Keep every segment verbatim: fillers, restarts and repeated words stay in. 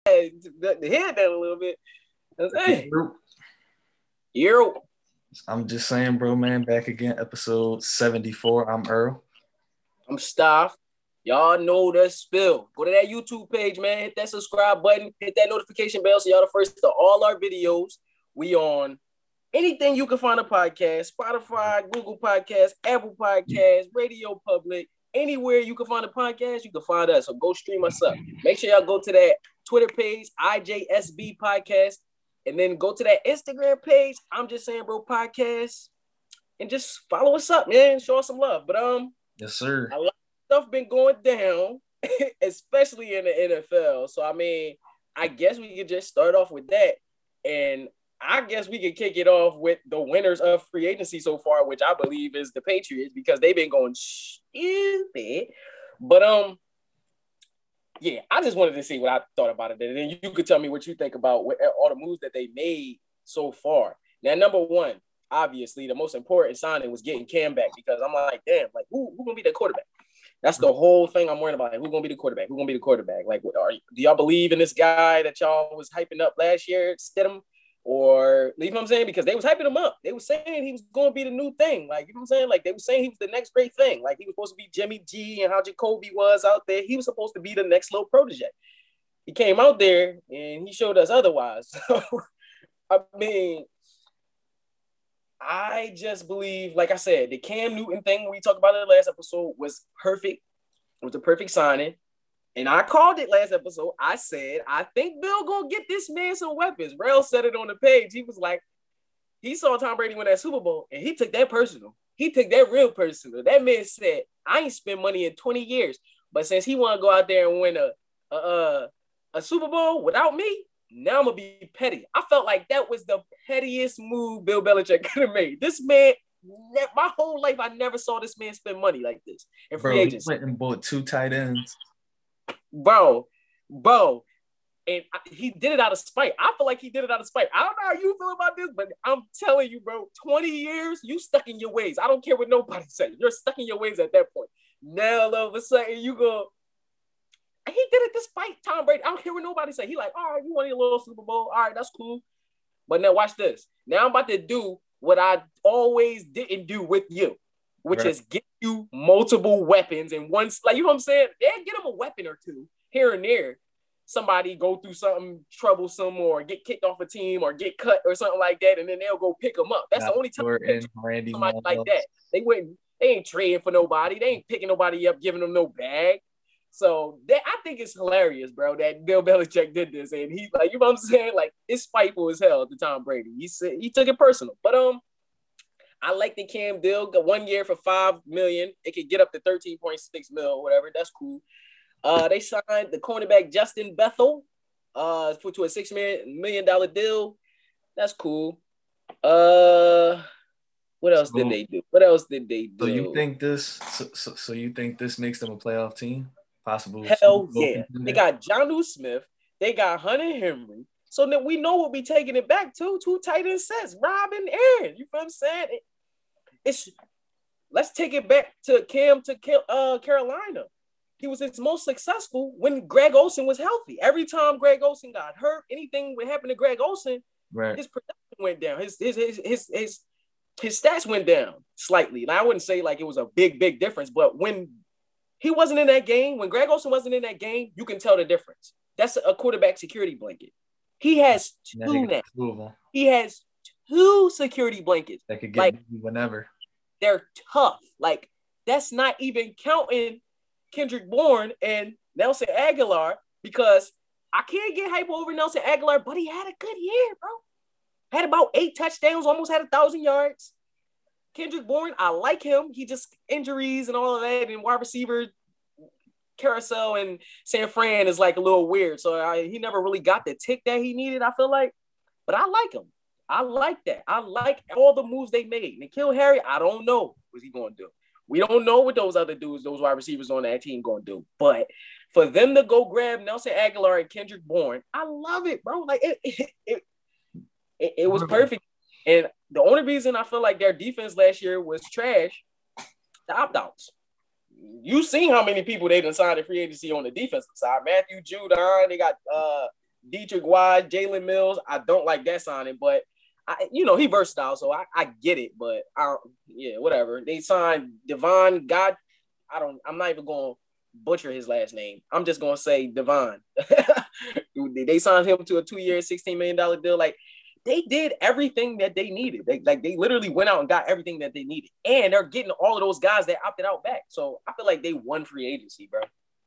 the, the head down a little bit. Hey, you're. I'm just saying, bro, man. Back again, episode seventy-four. I'm Earl. I'm Staff. Y'all know the spill. Go to that YouTube page, man. Hit that subscribe button. Hit that notification bell so y'all the first to all our videos. We on anything you can find a podcast: Spotify, Google Podcasts, Apple Podcasts, Radio Public. Anywhere you can find a podcast, you can find us. So go stream us up. Make sure y'all go to that Twitter page, I J S B Podcast, and then go to that Instagram page, I'm Just Saying Bro Podcast, and just follow us up, man. Show us some love. But um, yes, sir. A lot of stuff been going down, especially in the N F L. So I mean, I guess we could just start off with that, and I guess we could kick it off with the winners of free agency so far, which I believe is the Patriots because they've been going stupid. But um, yeah, I just wanted to see what I thought about it, and then you could tell me what you think about what, all the moves that they made so far. Now, number one, obviously, the most important signing was getting Cam back because I'm like, damn, like who who gonna be the quarterback? That's the whole thing I'm worried about. Like, who's gonna be the quarterback? Who's gonna be the quarterback? Like, are, do y'all believe in this guy that y'all was hyping up last year, Stidham? Or, you know what I'm saying? Because they was hyping him up. They were saying he was going to be the new thing. Like, you know what I'm saying? Like, they were saying he was the next great thing. Like, he was supposed to be Jimmy G and how Jacoby was out there. He was supposed to be the next little protege. He came out there and he showed us otherwise. So, I mean, I just believe, like I said, the Cam Newton thing we talked about in the last episode was perfect. It was the perfect signing. And I called it last episode. I said, I think Bill gonna get this man some weapons. Rel said it on the page. He was like, he saw Tom Brady win that Super Bowl, and he took that personal. He took that real personal. That man said, I ain't spent money in twenty years, but since he want to go out there and win a, a, a, a Super Bowl without me, now I'm gonna be petty. I felt like that was the pettiest move Bill Belichick could have made. This man, my whole life, I never saw this man spend money like this in free Bro, agency. He went and bought two tight ends. Bro, bro, and I, he did it out of spite. I feel like he did it out of spite. I don't know how you feel about this, but I'm telling you, bro, twenty years, you stuck in your ways. I don't care what nobody says. You're stuck in your ways at that point. Now, all of a sudden, you go, he did it despite Tom Brady. I don't care what nobody say. He like, all right, you want your little Super Bowl. All right, that's cool. But now watch this. Now I'm about to do what I always didn't do with you, which right. is get you multiple weapons and one, like, you know what I'm saying? They get them a weapon or two here and there. Somebody go through something troublesome or get kicked off a team or get cut or something like that, and then they'll go pick them up. That's Not the only time they Randy somebody Moss. Like that. They wouldn't. They ain't trading for nobody. They ain't picking nobody up, giving them no bag. So that I think it's hilarious, bro, that Bill Belichick did this, and he like, you know what I'm saying? Like, it's spiteful as hell to Tom Brady. He said he took it personal, but um. I like the Cam deal. Got one year for five million. It could get up to thirteen point six mil or whatever. That's cool. Uh, they signed the cornerback Justin Bethel, uh, for to a six million dollar deal. That's cool. Uh, what else so, did they do? What else did they do? So you think this? So, so, so you think this makes them a playoff team? Possible? Hell yeah. They got Jonnu Smith. They got Hunter Henry. So then we know we'll be taking it back to two tight end sets, Rob and Aaron. You feel what I'm saying? It, It's let's take it back to Cam to uh, Carolina. He was his most successful when Greg Olsen was healthy. Every time Greg Olsen got hurt, anything would happen to Greg Olsen, right. his production went down. His his his his his, his stats went down slightly. And I wouldn't say like it was a big, big difference, but when he wasn't in that game, when Greg Olsen wasn't in that game, you can tell the difference. That's a quarterback security blanket. He has two now. Two he has two security blankets. That could get like, whenever. They're tough. Like, that's not even counting Kendrick Bourne and Nelson Aguilar, because I can't get hype over Nelson Aguilar, but he had a good year, bro. Had about eight touchdowns, almost had a thousand yards. Kendrick Bourne, I like him. He just injuries and all of that, and wide receiver carousel in San Fran is like a little weird. So I, he never really got the tick that he needed, I feel like. But I like him. I like that. I like all the moves they made. N'Keal Harry, I don't know what he's going to do. We don't know what those other dudes, those wide receivers on that team going to do. But for them to go grab Nelson Aguilar and Kendrick Bourne, I love it, bro. Like, it it, it, it, it was perfect. And the only reason I feel like their defense last year was trash, the opt-outs. You seen how many people they done signed in free agency on the defensive side. Matthew Judon, they got uh, Dietrich Wise, Jalen Mills. I don't like that signing, but I, you know, he versatile, so I, I get it. But I, yeah, whatever. They signed Devon God. I don't. I'm not even going to butcher his last name. I'm just going to say Devon. They signed him to a two-year, sixteen million dollars deal. Like, they did everything that they needed. They like they literally went out and got everything that they needed, and they're getting all of those guys that opted out back. So I feel like they won free agency, bro.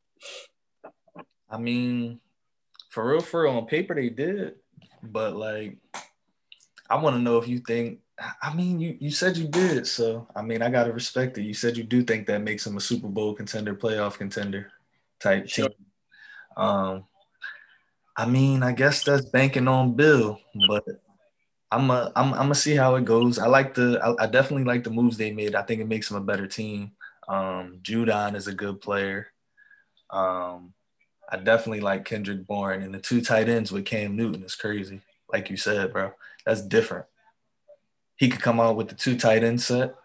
I mean, for real, for real, on paper they did, but like, I want to know if you think. I mean, you you said you did, so I mean, I gotta respect it. You said you do think that makes him a Super Bowl contender, playoff contender type Sure. team. Um, I mean, I guess that's banking on Bill, but. I'm a, I'm, I'm gonna see how it goes. I like the, I, I definitely like the moves they made. I think it makes them a better team. Um, Judon is a good player. Um, I definitely like Kendrick Bourne, and the two tight ends with Cam Newton is crazy. Like you said, bro, that's different. He could come out with the two tight end set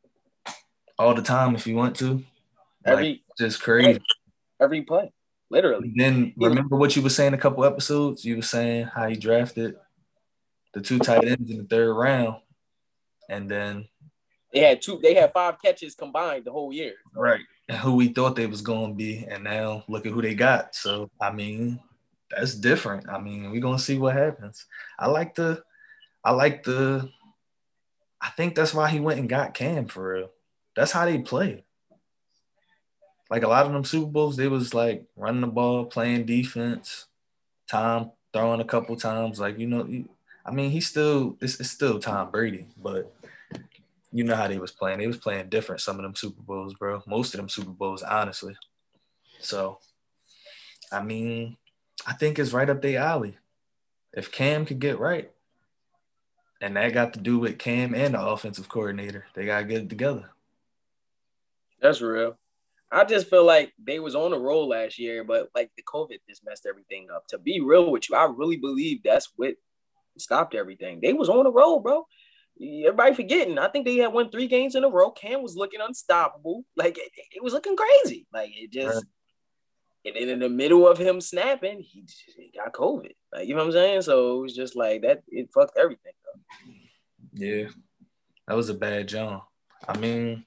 all the time if you want to. Like, Every just crazy. every play, literally. And then remember what you were saying a couple episodes. You were saying how he drafted the two tight ends in the third round, and then they had two. They had five catches combined the whole year. Right, who we thought they was going to be, and now look at who they got. So I mean, that's different. I mean, we're gonna see what happens. I like the, I like the. I think that's why he went and got Cam for real. That's how they play. Like a lot of them Super Bowls, they was like running the ball, playing defense, Tom throwing a couple times. Like, you know, I mean, he's still it's, it's still Tom Brady, but you know how they was playing. They was playing different, some of them Super Bowls, bro. Most of them Super Bowls, honestly. So, I mean, I think it's right up their alley. If Cam could get right, and that got to do with Cam and the offensive coordinator, they got to get it together. That's real. I just feel like they was on a roll last year, but like the COVID just messed everything up. To be real with you, I really believe that's what stopped everything. They was on a roll, bro. Everybody forgetting. I think they had won three games in a row. Cam was looking unstoppable. Like it, it was looking crazy. Like it just, right. And then in the middle of him snapping, he, just, he got COVID. Like, you know what I'm saying? So it was just like that. It fucked everything up. Yeah, that was a bad jump. I mean,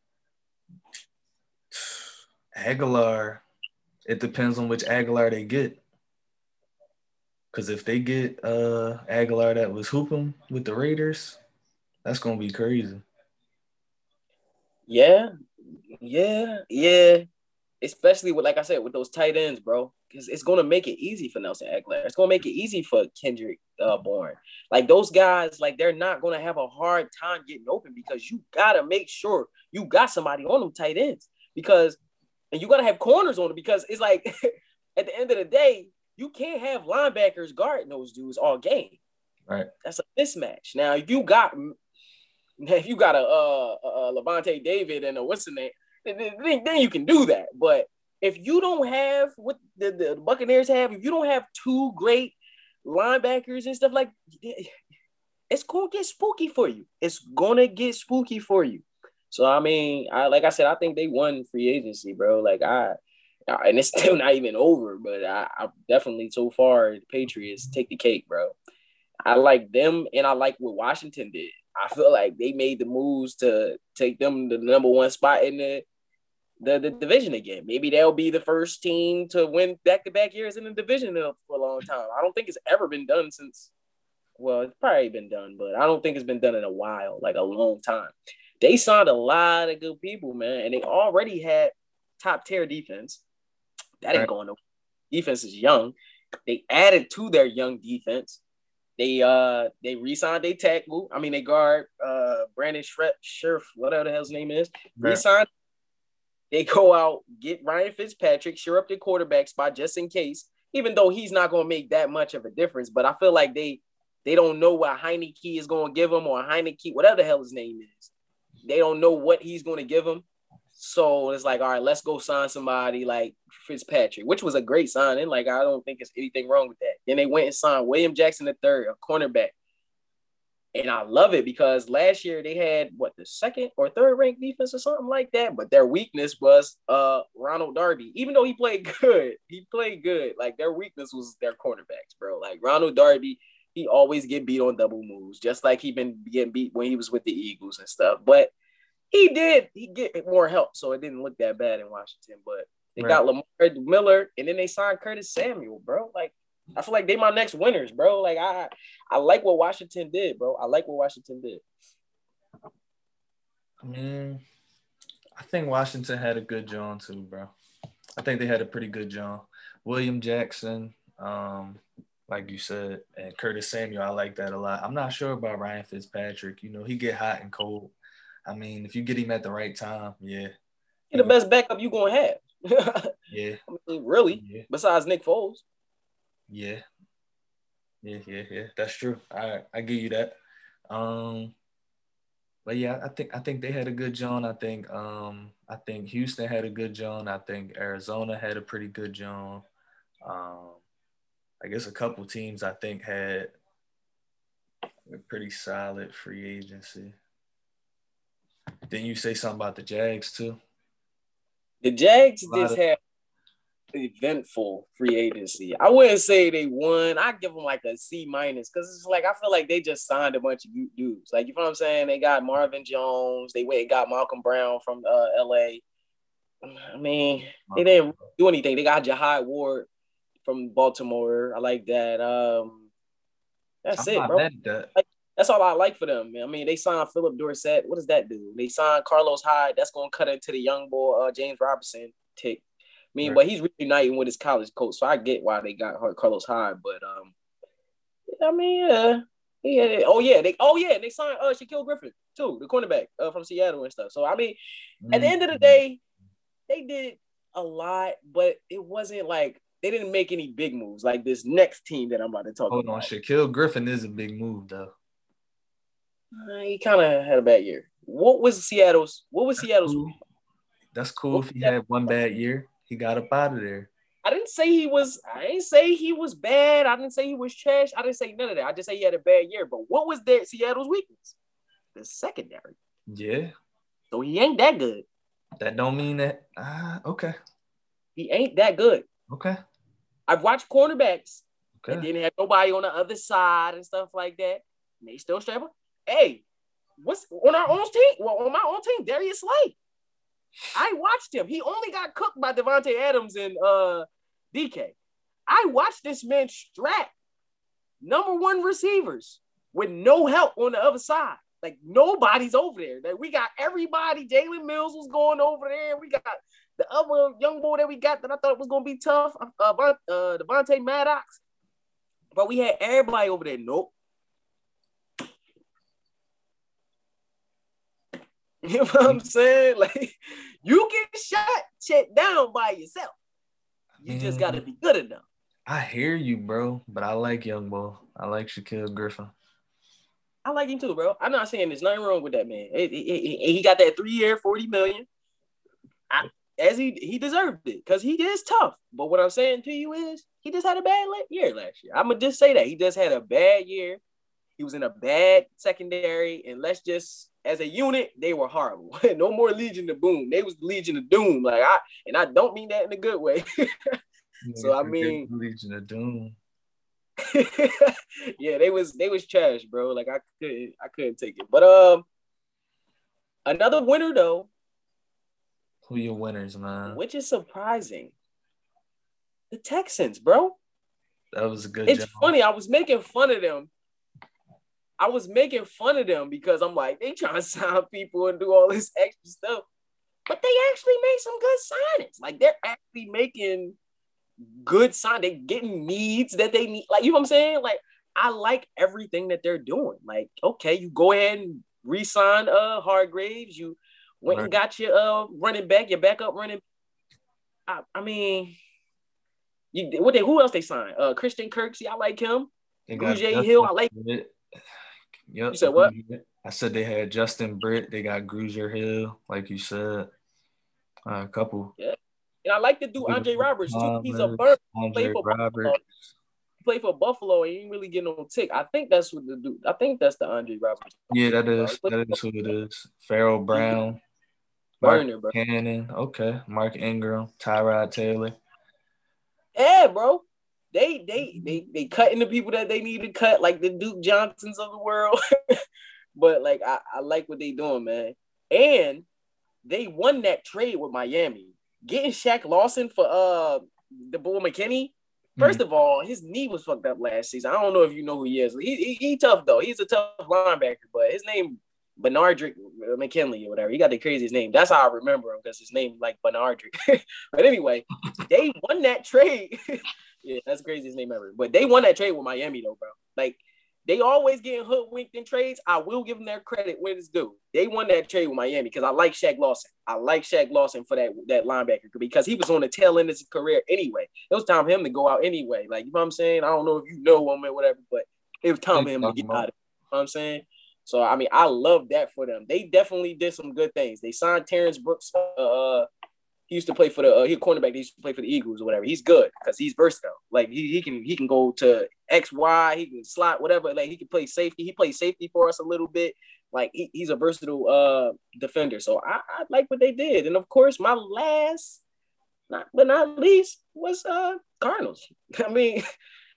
Aguilar. It depends on which Aguilar they get. Because if they get uh, Aguilar that was hooping with the Raiders, that's gonna be crazy. Yeah, yeah, yeah. Especially with, like I said, with those tight ends, bro. Because it's gonna make it easy for Nelson Aguilar. It's gonna make it easy for Kendrick uh, Bourne. Like those guys, like they're not gonna have a hard time getting open because you gotta make sure you got somebody on them tight ends. Because and you gotta have corners on them because it's like at the end of the day, you can't have linebackers guarding those dudes all game. Right. That's a mismatch. Now, if you got if you got a, uh, a Levante David and a what's the name, then, then you can do that. But if you don't have what the, the Buccaneers have, if you don't have two great linebackers and stuff like, it's gonna get spooky for you. It's gonna get spooky for you. So I mean, I like I said, I think they won free agency, bro. Like I. And it's still not even over, but I, I definitely so far the Patriots take the cake, bro. I like them, and I like what Washington did. I feel like they made the moves to take them the number one spot in the the, the division again. Maybe they'll be the first team to win back-to-back years in the division for a long time. I don't think it's ever been done since. Well, it's probably been done, but I don't think it's been done in a while, like a long time. They signed a lot of good people, man, and they already had top-tier defense. That ain't going to defense is young. They added to their young defense. They uh they re-signed their tackle. I mean, they guard uh Brandon Scherf, whatever the hell his name is. Right. Re-signed. They go out, get Ryan Fitzpatrick, shore up their quarterback spot just in case, even though he's not going to make that much of a difference. But I feel like they they don't know what Heineke is going to give him or Heineke, whatever the hell his name is. They don't know what he's going to give him. So it's like, all right, let's go sign somebody like Fitzpatrick, which was a great signing. Like, I don't think there's anything wrong with that. Then they went and signed William Jackson the third, a cornerback. And I love it because last year they had what the second or third ranked defense or something like that. But their weakness was uh Ronald Darby. Even though he played good, he played good. Like their weakness was their cornerbacks, bro. Like Ronald Darby, he always get beat on double moves, just like he been getting beat when he was with the Eagles and stuff. But he did he get more help, so it didn't look that bad in Washington. But they right. got Lamar Miller, and then they signed Curtis Samuel, bro. Like. I feel like they my next winners, bro. Like I, I like what Washington did, bro. I like what Washington did. I mean, I think Washington had a good John too, bro. I think they had a pretty good John. William Jackson, um, like you said, and Curtis Samuel. I like that a lot. I'm not sure about Ryan Fitzpatrick. You know, he get hot and cold. I mean, if you get him at the right time, yeah. He's the best backup you gonna have. Yeah. I mean, really, yeah. Besides Nick Foles. Yeah, yeah, yeah, yeah. That's true. I I give you that. Um, but yeah, I think I think they had a good John. I think um I think Houston had a good John. I think Arizona had a pretty good John. Um, I guess a couple teams I think had a pretty solid free agency. Didn't you say something about the Jags too? The Jags just of- had. Eventful free agency. I wouldn't say they won. I give them like a C minus because it's like I feel like they just signed a bunch of dudes. Like you know what I'm saying? They got Marvin Jones. They went and got Malcolm Brown from uh, L A. I mean, they didn't do anything. They got Jahai Ward from Baltimore. I like that. Um, that's I'm it, bro. That. Like, that's all I like for them. I mean, they signed Philip Dorsett. What does that do? They signed Carlos Hyde. That's going to cut into the young boy uh, James Robinson tick. I mean, right. But he's reuniting with his college coach, so I get why they got Carlos Hyde. But um, I mean, yeah, yeah. Oh yeah, they oh yeah, they signed uh Shaquille Griffin too, the cornerback uh, from Seattle and stuff. So I mean, mm-hmm. At the end of the day, they did a lot, but it wasn't like they didn't make any big moves like this next team that I'm about to talk Hold about. Hold on, Shaquille Griffin is a big move though. Uh, he kind of had a bad year. What was Seattle's? What was That's Seattle's? Cool. That's cool what if he had one bad year. He got up out of there. I didn't say he was. I didn't say he was bad. I didn't say he was trash. I didn't say none of that. I just say he had a bad year. But what was their Seattle's weakness? The secondary. Yeah. So he ain't that good. That don't mean that. Ah, uh, okay. He ain't that good. Okay. I've watched cornerbacks okay. and didn't have nobody on the other side and stuff like that. And they still struggle. Hey, what's on our own team? Well, on my own team, Darius Slay. I watched him. He only got cooked by Devontae Adams and uh, D K. I watched this man strap number one receivers with no help on the other side. Like, nobody's over there. Like, we got everybody. Jalen Mills was going over there. We got the other young boy that we got that I thought was going to be tough, uh, uh, Devontae Maddox. But we had everybody over there. Nope. You know what I'm saying? Like, you get shot, checked down by yourself. You just got to be good enough. I hear you, bro, but I like young boy. I like Shaquille Griffin. I like him too, bro. I'm not saying there's nothing wrong with that man. It, it, it, he got that three-year, forty million dollars. I, as he he deserved it because he is tough. But what I'm saying to you is he just had a bad year last year. I'm going to just say that. He just had a bad year. He was in a bad secondary, and let's just as a unit, they were horrible. No more Legion of Boom. They was Legion of Doom. Like I and I don't mean that in a good way. So I mean Legion of Doom. Yeah, they was they was trash, bro. Like I couldn't I couldn't take it. But um another winner though. Who your winners, man? Which is surprising. The Texans, bro. That was a good It's job. funny. I was making fun of them. I was making fun of them because I'm like, they trying to sign people and do all this extra stuff. But they actually made some good signings. Like, they're actually making good signings. They're getting needs that they need. Like, you know what I'm saying? Like, I like everything that they're doing. Like, okay, you go ahead and re-sign uh, Hargraves. You went right. and got your uh, running back, your backup running I, I mean, you, what they, who else they signed? Uh, Christian Kirksey, I like him. Grugier Hill, I like him. Yep. You said what? I said they had Justin Britt. They got Grugier Hill, like you said. Uh, a couple. Yeah. And I like to do Andre Roberts, too. He's a burn. Andre Roberts. play for Buffalo and he ain't really get no tick. I think that's what the dude. I think that's the Andre Roberts. Yeah, that is that is who it is. Pharaoh Brown, Mark Burner, bro. Cannon, okay, Mark Ingram, Tyrod Taylor. Yeah, bro. They they they they cutting the people that they need to cut, like the Duke Johnsons of the world. But like I, I like what they doing, man. And they won that trade with Miami. Getting Shaq Lawson for uh the boy McKinney. First of all, his knee was fucked up last season. I don't know if you know who he is. He, he, he tough though. He's a tough linebacker, but his name Bernardrick McKinley or whatever. He got the craziest name. That's how I remember him because his name like Bernardrick. But anyway, they won that trade. Yeah, that's the craziest name ever. But they won that trade with Miami though, bro. Like they always getting hoodwinked in trades. I will give them their credit when it's due. They won that trade with Miami because I like Shaq Lawson. I like Shaq Lawson for that, that linebacker because he was on the tail end of his career anyway. It was time for him to go out anyway. Like, you know what I'm saying? I don't know if you know him or whatever, but it was time for him to get out of it. You know what I'm saying? So, I mean, I love that for them. They definitely did some good things. They signed Terrence Brooks. Uh, he used to play for the uh, – he a cornerback. He used to play for the Eagles or whatever. He's good because he's versatile. Like, he, he can he can go to X, Y. He can slot, whatever. Like, he can play safety. He plays safety for us a little bit. Like, he, he's a versatile uh, defender. So, I, I like what they did. And, of course, my last, not but not least, was uh, Cardinals. I mean –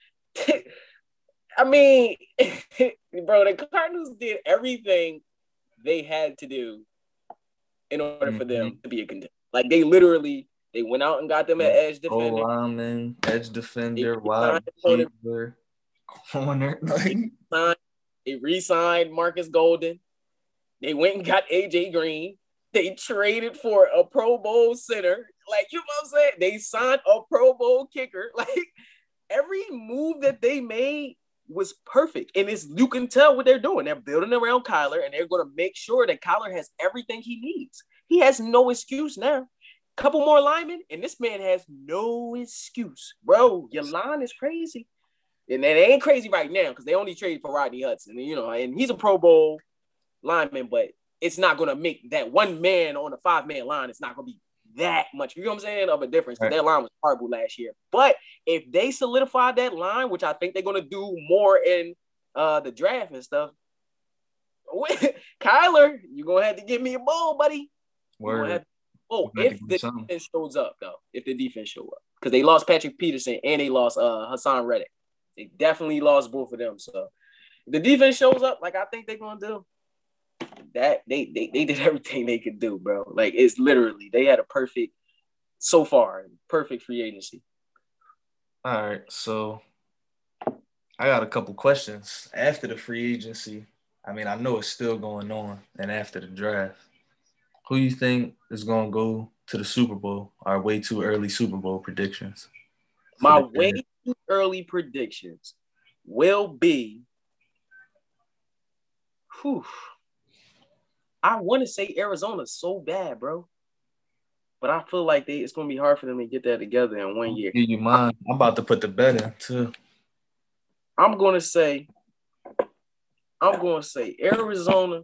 I mean, bro, the Cardinals did everything they had to do in order for them mm-hmm. to be a contender. Like, they literally, they went out and got them an edge defender. Oh, lineman, edge defender, wide receiver, corner. They re-signed Marcus Golden. They went and got A J Green. They traded for a Pro Bowl center. Like, you know what I'm saying? They signed a Pro Bowl kicker. Like, every move that they made was perfect. And it's, you can tell what they're doing. They're building around Kyler, and they're going to make sure that Kyler has everything he needs. He has no excuse now. Couple more linemen, and this man has no excuse. Bro, your line is crazy. And they ain't crazy right now because they only traded for Rodney Hudson. And, you know, and he's a Pro Bowl lineman, but it's not going to make that one man on a five-man line. It's not going to be that much, you know what I'm saying, of a difference because right. Their line was horrible last year. But if they solidify that line, which I think they're going to do more in uh, the draft and stuff, Kyler, you're going to have to give me a ball, buddy. Word. Oh, if the defense shows up, though. If the defense show up. Because they lost Patrick Peterson and they lost uh, Hassan Reddick. They definitely lost both of them. So if the defense shows up like I think they're going to do, that they, they they did everything they could do, bro. Like, it's literally, they had a perfect, so far, perfect free agency. All right, so I got a couple questions. After the free agency, I mean, I know it's still going on, and after the draft, who you think is going to go to the Super Bowl? Our way too early Super Bowl predictions. My way too early predictions will be, whew, I want to say Arizona so bad, bro. But I feel like they it's going to be hard for them to get that together in one year. Do you mind? I'm about to put the bet in, too. I'm going to say, I'm going to say Arizona.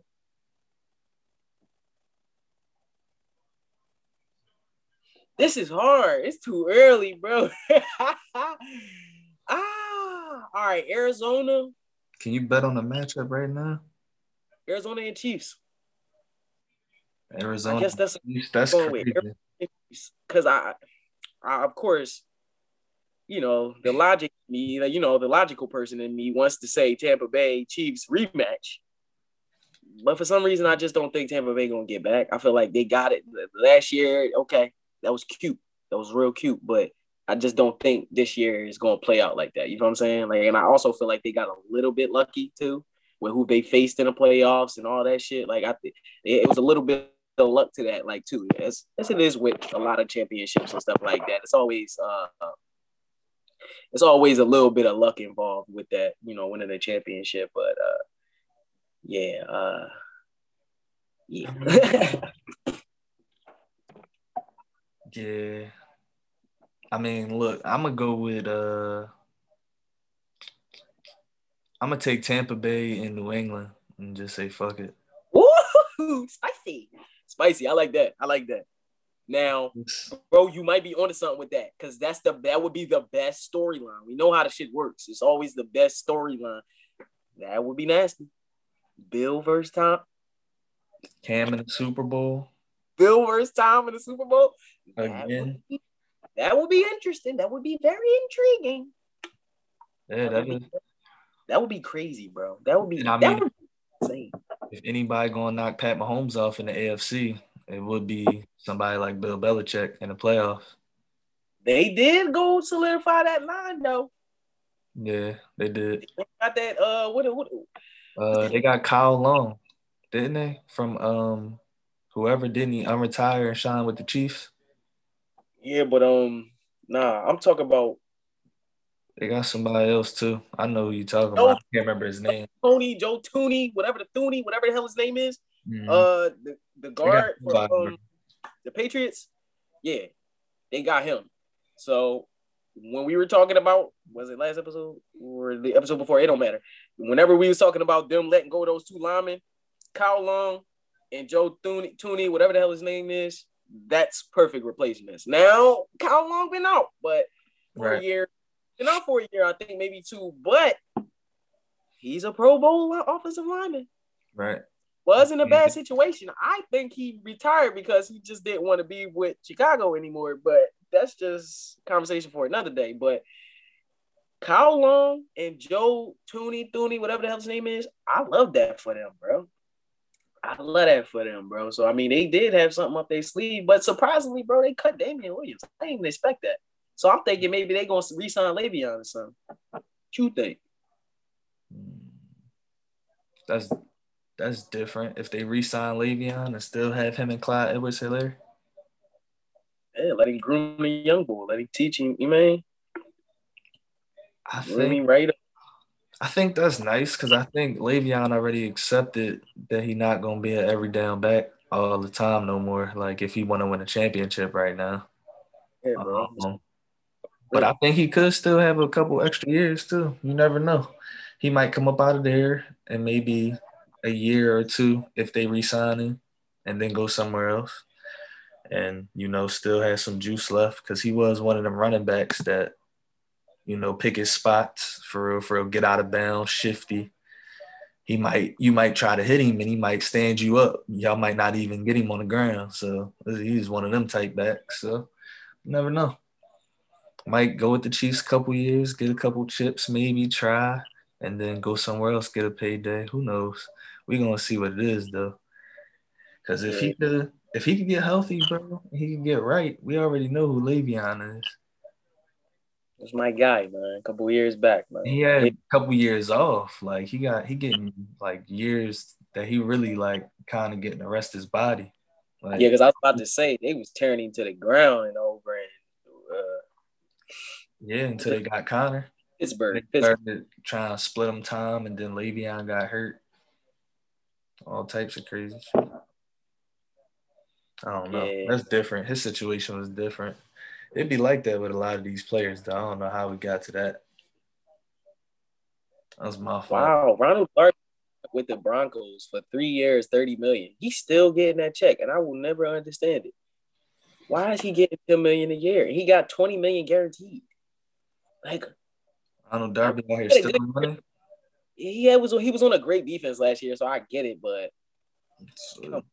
This is hard. It's too early, bro. ah, all right, Arizona. Can you bet on the matchup right now? Arizona and Chiefs. Arizona. I guess that's that's crazy. Because I, I, of course, you know, the logic me, you know, the logical person in me wants to say Tampa Bay Chiefs rematch. But for some reason, I just don't think Tampa Bay gonna get back. I feel like they got it last year. Okay, that was cute. That was real cute. But I just don't think this year is gonna play out like that. You know what I'm saying? Like, and I also feel like they got a little bit lucky too with who they faced in the playoffs and all that shit. Like, I think it was a little bit of luck to that, like, too. As, as it is with a lot of championships and stuff like that. It's always uh, it's always a little bit of luck involved with that, you know, winning a championship. But uh, yeah, uh, yeah. Yeah. I mean, look, I'm gonna go with uh, I'm gonna take Tampa Bay in New England and just say fuck it. Woo! Spicy. Spicy. I like that. I like that. Now, bro, you might be onto something with that because that's the that would be the best storyline. We know how the shit works. It's always the best storyline. That would be nasty. Bill versus Tom. Cam in the Super Bowl. Bill versus Tom in the Super Bowl. Again. That would be, that would be interesting. That would be very intriguing. Yeah, that, that would is. be, that would be crazy, bro. That would be. And I that mean, would be insane. If anybody gonna knock Pat Mahomes off in the A F C, it would be somebody like Bill Belichick in the playoffs. They did go solidify that line though. Yeah, they did. They got that. Uh, what? What? Uh, they got Kyle Long, didn't they? From um, whoever didn't he unretire and shine with the Chiefs? Yeah, but um, nah, I'm talking about. They got somebody else too. I know who you talking Joe, about. I can't remember his name. Tony, Joe Tooney, whatever the Tooney, whatever the hell his name is. Mm-hmm. Uh, the, the guard for um, the Patriots. Yeah, they got him. So when we were talking about, was it last episode or the episode before? It don't matter. Whenever we was talking about them letting go of those two linemen, Kyle Long and Joe Tooney, Tooney, whatever the hell his name is, that's perfect replacements. Now Kyle Long been out, but for right. a year. Been out for a year, I think maybe two, but he's a Pro Bowl offensive lineman. Right. Wasn't a bad situation. I think he retired because he just didn't want to be with Chicago anymore, but that's just conversation for another day. But Kyle Long and Joe Tooney, Tooney, whatever the hell his name is, I love that for them, bro. I love that for them, bro. So, I mean, they did have something up their sleeve, but surprisingly, bro, they cut Damian Williams. I didn't even expect that. So I'm thinking maybe they're going to re-sign Le'Veon or something. What you think? That's that's different. If they re-sign Le'Veon and still have him and Clyde Edwards-Helaire? Yeah, let him groom the young boy. Let him teach him, you mean? I think, right I think that's nice because I think Le'Veon already accepted that he's not going to be an every down back all the time no more, like if he want to win a championship right now. Yeah, bro. Um, But I think he could still have a couple extra years too. You never know. He might come up out of there and maybe a year or two if they re-sign him and then go somewhere else. And, you know, still has some juice left because he was one of them running backs that, you know, pick his spots for real, for real, get out of bounds, shifty. He might, you might try to hit him and he might stand you up. Y'all might not even get him on the ground. So he's one of them type backs. So you never know. Might go with the Chiefs a couple years, get a couple chips, maybe try, and then go somewhere else, get a payday. Who knows? We're gonna see what it is though. Because if he could, if he could get healthy, bro, he could get right. We already know who Le'Veon is. That's my guy, man. A couple years back, man. He had a couple years off. Like he got, he getting like years that he really like kind of getting the rest of his body. Like, yeah, because I was about to say they was tearing him to the ground and over and. Uh, Yeah, until they got Connor. Pittsburgh. They started Pittsburgh. trying to split him time, and then Le'Veon got hurt. All types of crazy shit. I don't know. Yeah. That's different. His situation was different. It'd be like that with a lot of these players, though. I don't know how we got to that. That was my fault. Wow. Ronald Clark with the Broncos for three years, thirty million dollars. He's still getting that check, and I will never understand it. Why is he getting ten million dollars a year? He got twenty million dollars guaranteed. Like, I don't know, Darby out here still money. Yeah, it was he was on a great defense last year, so I get it, but come,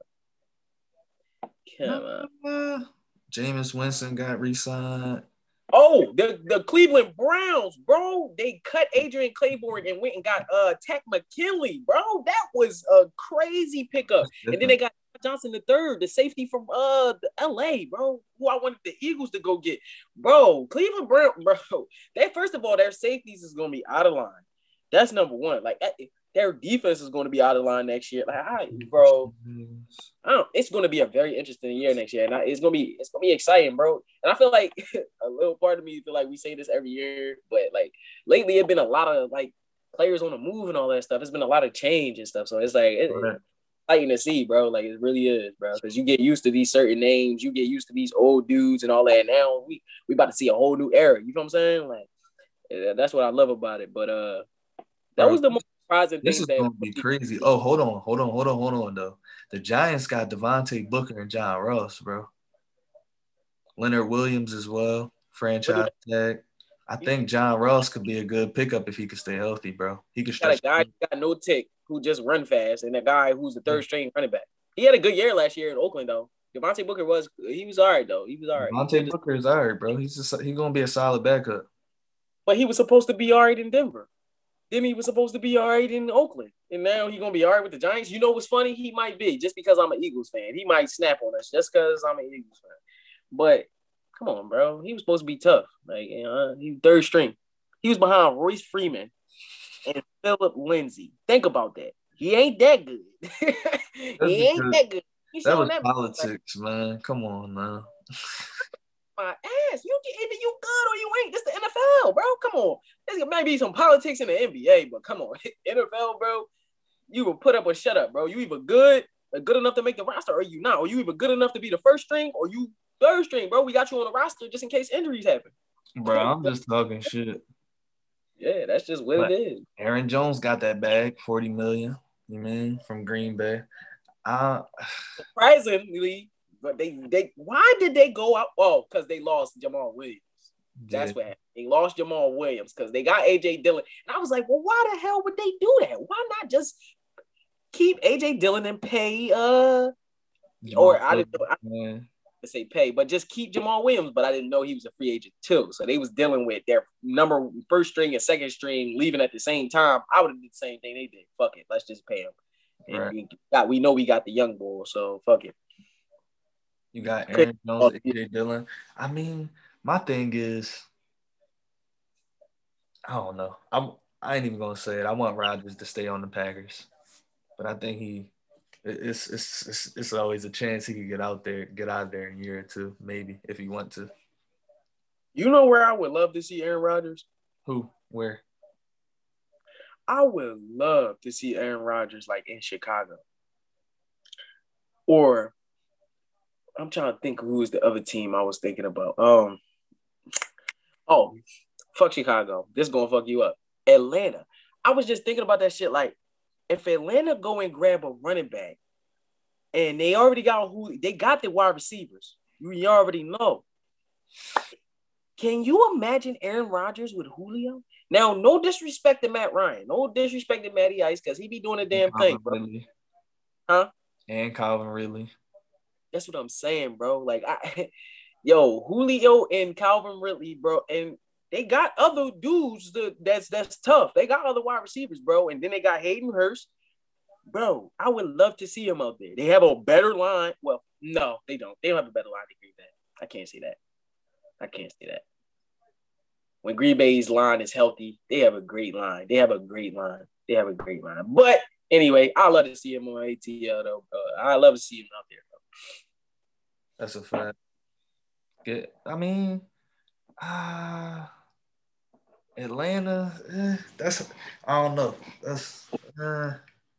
come on. Jameis Winston got re-signed. Oh, the, the Cleveland Browns, bro. They cut Adrian Claiborne and went and got uh Tech McKinley, bro. That was a crazy pickup. And then they got Johnson the third, the safety from uh the L A, bro, who I wanted the Eagles to go get. Bro, Cleveland Brown, bro. They first of all, their safeties is gonna be out of line. That's number one. Like their defense is gonna be out of line next year. Like, I, bro, I don't, it's gonna be a very interesting year next year, and I, it's gonna be it's gonna be exciting, bro. And I feel like a little part of me feel like we say this every year, but like lately, it's been a lot of like players on the move and all that stuff. It's been a lot of change and stuff. So it's like. It, right. Exciting to see, bro. Like it really is, bro. Because you get used to these certain names, you get used to these old dudes and all that. And now we we about to see a whole new era. You know what I'm saying? Like yeah, that's what I love about it. But uh, that bro, was the most surprising this thing. This is gonna be crazy. Oh, hold on, hold on, hold on, hold on, though. The Giants got Devontae Booker and John Ross, bro. Leonard Williams as well, franchise Leonard tag. I think John Ross could be a good pickup if he could stay healthy, bro. He could got a stretch. guy who got no tick who just run fast, and a guy who's the third string running back. He had a good year last year in Oakland, though. Devontae Booker was he was all right though. He was all right. Devontae Booker is all right, bro. He's just he's gonna be a solid backup. But he was supposed to be all right in Denver. Then he was supposed to be all right in Oakland, and now he's gonna be all right with the Giants. You know what's funny? He might be just because I'm an Eagles fan. He might snap on us just because I'm an Eagles fan. But come on, bro. He was supposed to be tough. Like you know, he was third string. He was behind Royce Freeman and Philip Lindsay. Think about that. He ain't that good. he ain't that good. He's that was that politics, like, man. Come on, man. My ass. You either you good or you ain't. This the N F L, bro. Come on. There's might be some politics in the N B A, but come on. N F L, bro. You will put up or shut up, bro. You either good or good enough to make the roster or you not. Or you either good enough to be the first string or you third string, bro. We got you on the roster just in case injuries happen. Bro, I'm just talking shit. Yeah, that's just what but it is. Aaron Jones got that bag, forty million. You mean from Green Bay? Uh surprisingly, but they they why did they go out? Oh, because they lost Jamal Williams. That's yeah. what happened. They lost Jamal Williams because they got A J Dillon. And I was like, well, why the hell would they do that? Why not just keep A J Dillon and pay uh Jamal or I didn't know I didn't say pay, but just keep Jamal Williams, but I didn't know he was a free agent too. So they was dealing with their number first string and second string leaving at the same time. I would have did the same thing they did. Fuck it. Let's just pay him. And right. we got we know we got the young boy, so fuck it. You got Aaron Jones, A J Dillon. I mean, my thing is, I don't know. I'm I ain't even gonna say it. I want Rodgers to stay on the Packers, but I think he, it's it's it's, it's always a chance he could get out there, get out there in a year or two, maybe if he want to. You know where I would love to see Aaron Rodgers? Who? Where? I would love to see Aaron Rodgers like in Chicago. Or I'm trying to think who is the other team I was thinking about. Um, oh, fuck Chicago. This is gonna fuck you up. Atlanta. I was just thinking about that shit. Like, if Atlanta go and grab a running back, and they already got who they got the wide receivers, you already know. Can you imagine Aaron Rodgers with Julio? Now, no disrespect to Matt Ryan, no disrespect to Matty Ice, because he be doing a damn thing, bro. Ridley. Huh? And Calvin Ridley. That's what I'm saying, bro. Like, I, yo, Julio and Calvin Ridley, bro, and they got other dudes that, that's that's tough. They got other wide receivers, bro, and then they got Hayden Hurst. Bro, I would love to see him out there. They have a better line. Well, no, they don't. They don't have a better line than Green Bay. I can't say that. I can't say that. When Green Bay's line is healthy, they have a great line. They have a great line. They have a great line. But anyway, I love to see him on A T L, though. Uh, I love to see him out there, bro. That's a fact. Get, I mean, uh, Atlanta, eh, that's, I don't know. That's, uh,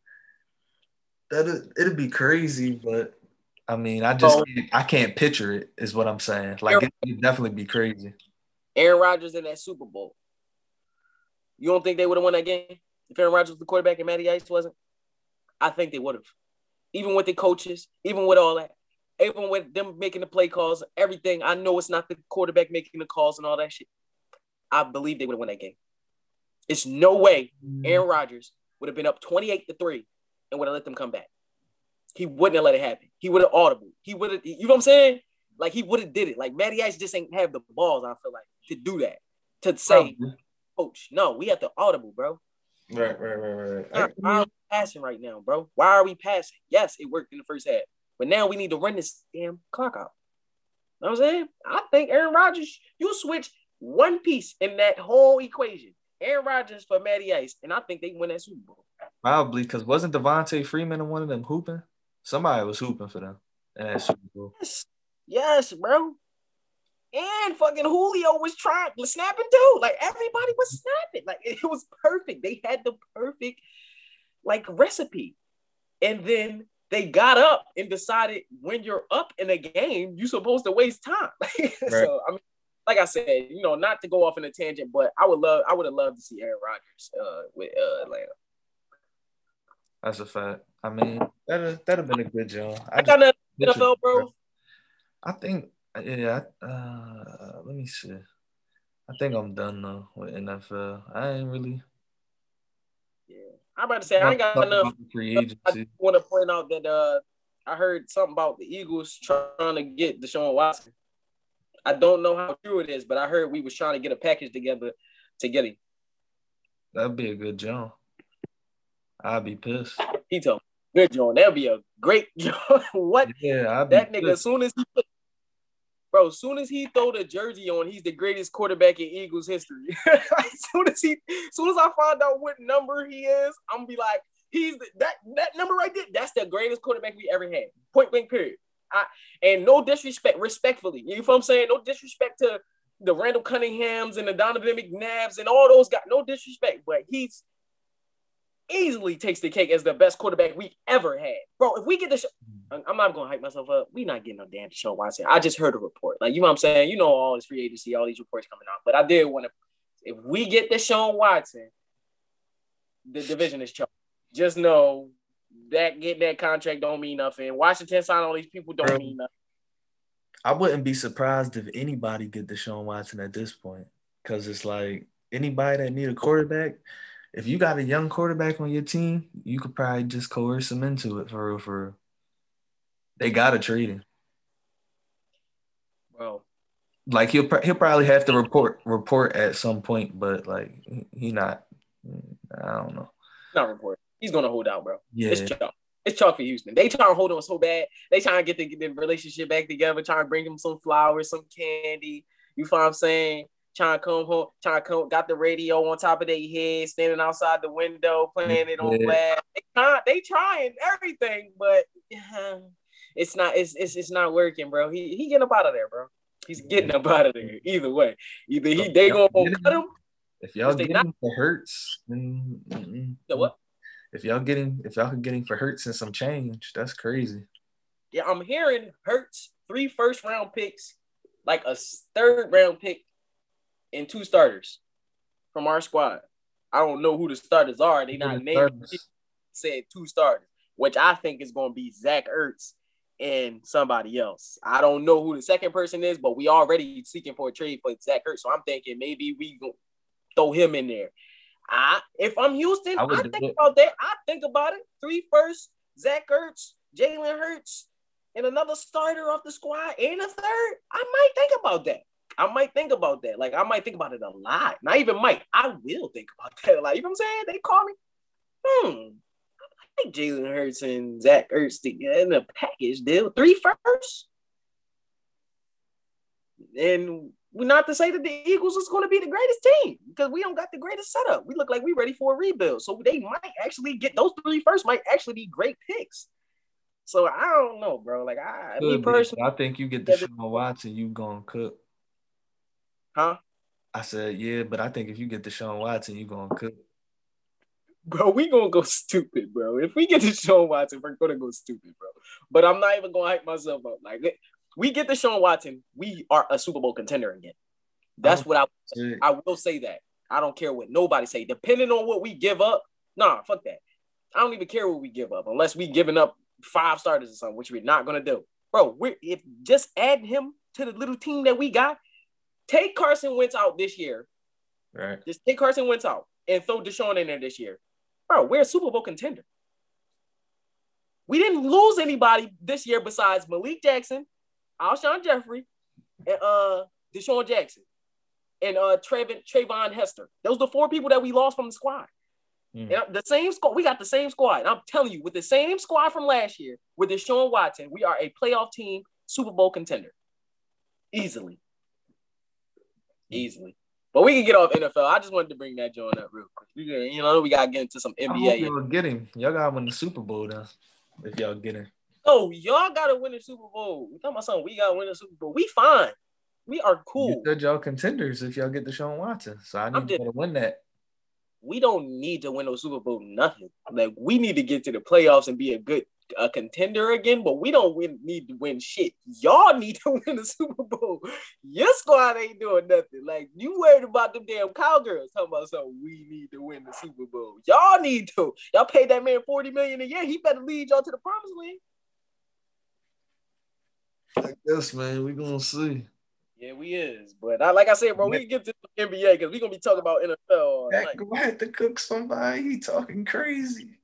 that it'd be crazy, but I mean, I just, oh, can't, I can't picture it, is what I'm saying. Like, Aaron, it'd definitely be crazy. Aaron Rodgers in that Super Bowl. You don't think they would have won that game if Aaron Rodgers was the quarterback and Matty Ice wasn't? I think they would have. Even with the coaches, even with all that, even with them making the play calls, everything. I know it's not the quarterback making the calls and all that shit. I believe they would have won that game. It's no way Aaron Rodgers would have been up twenty-eight to three and would have let them come back. He wouldn't have let it happen. He would have audible. He would have, you know what I'm saying? Like, he would have did it. Like, Matty Ice just ain't have the balls, I feel like, to do that. To say, oh, coach, no, we have to audible, bro. Right, right, right, right. Why, why are we passing right now, bro? Why are we passing? Yes, it worked in the first half. But now we need to run this damn clock out. You know what I'm saying? I think Aaron Rodgers, you switch one piece in that whole equation. Aaron Rodgers for Matty Ice, and I think they win that Super Bowl. Probably, because wasn't Devontae Freeman and one of them hooping? Somebody was hooping for them in that Super Bowl. Yes, yes, bro. And fucking Julio was trying, was snapping too. Like, everybody was snapping. Like, it was perfect. They had the perfect, like, recipe. And then they got up and decided when you're up in a game, you're supposed to waste time. Right. So, I mean, like I said, you know, not to go off in a tangent, but I would love, I would have loved to see Aaron Rodgers uh, with uh, Atlanta. That's a fact. I mean, that'd that'd have been a good job. I, I got an N F L, bro. I think Yeah, uh, let me see. I think I'm done though with N F L. I ain't really. Yeah, I'm about to say I Want ain't to got talk enough. about the free I agency. want to point out that uh, I heard something about the Eagles trying to get Deshaun Watson. I don't know how true it is, but I heard we was trying to get a package together to get him. That'd be a good jump. I'd be pissed. He told me, good John. That'd be a great what? Yeah, I'd be That nigga, as soon as he put, bro, as soon as he throw the jersey on, he's the greatest quarterback in Eagles history. as soon as he, as soon as I find out what number he is, I'm gonna be like, he's the, that that number right there. That's the greatest quarterback we ever had. Point blank. Period. I, and no disrespect, respectfully. You know what I'm saying? No disrespect to the Randall Cunninghams and the Donovan McNabbs and all those guys. No disrespect, but he's easily takes the cake as the best quarterback we ever had. Bro, if we get the sh- I'm not going to hype myself up. We not getting no damn Deshaun Watson. I just heard a report. Like, you know what I'm saying? You know all this free agency, all these reports coming out. But I did want to, if we get Deshaun Watson, the division is choked. Just know that getting that contract don't mean nothing. Washington signing all these people don't Bro, mean nothing. I wouldn't be surprised if anybody get Deshaun Watson at this point. Because it's like anybody that need a quarterback, if you got a young quarterback on your team, you could probably just coerce him into it for real, for real. They gotta trade him, bro. Like he'll he'll probably have to report report at some point, but like he, he not. I don't know. Not report. He's gonna hold out, bro. Yeah, it's chalk. It's chalk for Houston. They trying to hold on so bad. They trying to get the, get the relationship back together. Trying to bring him some flowers, some candy. You know what I'm saying? Trying to come home. Trying to come. Got the radio on top of their head, standing outside the window, playing it on blast. They trying. They trying everything, but uh, it's not. It's, it's it's not working, bro. He he getting up out of there, bro. He's getting up out of there. Either way, either he they gonna cut him. If y'all getting not- for Hurts, then mm-mm. The what? If y'all getting if y'all getting for Hurts and some change, that's crazy. Yeah, I'm hearing Hurts three first round picks, like a third round pick, and two starters from our squad. I don't know who the starters are. They not named. Said two starters, which I think is going to be Zach Ertz and somebody else. I don't know who the second person is, but we already seeking for a trade for Zach Ertz. So I'm thinking maybe we go throw him in there. I, if I'm Houston, I, I think it. about that. I think about it. Three first, Zach Ertz, Jalen Hurts, and another starter off the squad, and a third. I might think about that. I might think about that. Like, I might think about it a lot. Not even might. I will think about that. Like, you know what I'm saying? They call me. Hmm. I think Jalen Hurts and Zach Ertz in a package deal. Three first. And we're not to say that the Eagles is going to be the greatest team because we don't got the greatest setup. We look like we're ready for a rebuild. So they might actually get those three first might actually be great picks. So I don't know, bro. Like I, me personally, I think you get Deshaun Watson, you gonna cook. Huh? I said, yeah, but I think if you get Deshaun Watson, you gonna cook. Bro, we gonna go stupid, bro. If we get Deshaun Watson, we're gonna go stupid, bro. But I'm not even gonna hype myself up. Like we get Deshaun Watson, we are a Super Bowl contender again. That's what I I will say that. I don't care what nobody say. Depending on what we give up, nah, fuck that. I don't even care what we give up unless we giving up five starters or something, which we're not gonna do. Bro, we're if just add him to the little team that we got, take Carson Wentz out this year. Right. Just take Carson Wentz out and throw Deshaun in there this year. Bro, we're a Super Bowl contender. We didn't lose anybody this year besides Malik Jackson, Alshon Jeffrey, and uh, Deshaun Jackson, and uh, Trayvon, Trayvon Hester. Those are the four people that we lost from the squad. Mm. And the same squad. We got the same squad. And I'm telling you, with the same squad from last year, with Deshaun Watson, we are a playoff team, Super Bowl contender. Easily. Easily. But we can get off N F L. I just wanted to bring that joint up real quick. You know, we got to get into some N B A. I hope y'all get him. Y'all got to win the Super Bowl now, if y'all get him. Oh, y'all got to win the Super Bowl. We talking about something. We got to win the Super Bowl. We fine. We are cool. You said y'all contenders if y'all get Deshaun Watson. So I need to win that. We don't need to win no Super Bowl, nothing. Like, we need to get to the playoffs and be a good a contender again, but we don't win, need to win shit. Y'all need to win the Super Bowl. Your squad ain't doing nothing. Like, you worried about them damn cowgirls talking about something. We need to win the Super Bowl. Y'all need to. Y'all paid that man forty million dollars a year. He better lead y'all to the promised land. I guess, man, we gonna see. Yeah, we is. But I, like I said, bro, we can get to the N B A because we're gonna be talking about N F L all Dak night. gonna have to cook somebody. He talking crazy.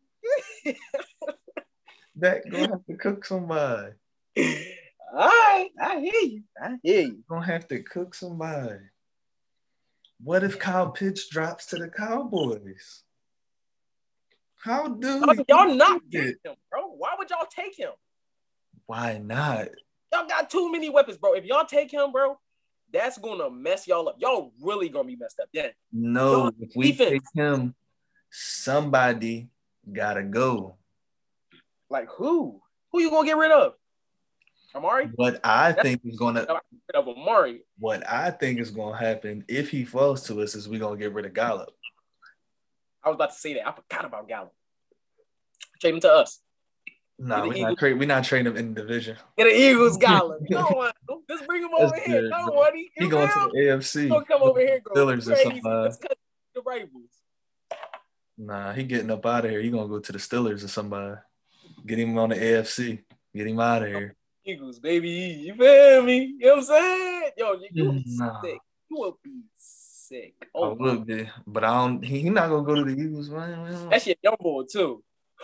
Dak gonna have to cook somebody. All right, I hear you. I hear you. Gonna have to cook somebody. What if Kyle Pitts drops to the Cowboys? How do Y'all, y'all not get get him, bro? Why would y'all take him? Why not? Y'all got too many weapons, bro. If y'all take him, bro, that's gonna mess y'all up. Y'all really gonna be messed up. Yeah. No, y'all if we defense. take him, somebody gotta go. Like who? Who you gonna get rid of? Amari? What I that's think is gonna get rid of Amari. What I think is gonna happen if he falls to us is we gonna get rid of Gallup. I was about to say that. I forgot about Gallup. Trade him to us. No, nah, we're not trading. We're not trading him in the division. Get an Eagles Gallup. No one. Just bring him over That's here. Good, no one. He, he going to the A F C. Don't come over here. Go Steelers crazy. or something. Let's cut the rivals. Nah, he getting up out of here. He gonna go to the Steelers or somebody. Get him on the A F C. Get him out of here. Eagles, baby. You feel me? You know what I'm saying? Yo, you, you will be nah. sick. You will be sick. Oh, I will be, but I don't. He, he not gonna go to the Eagles, man. That shit young boy too.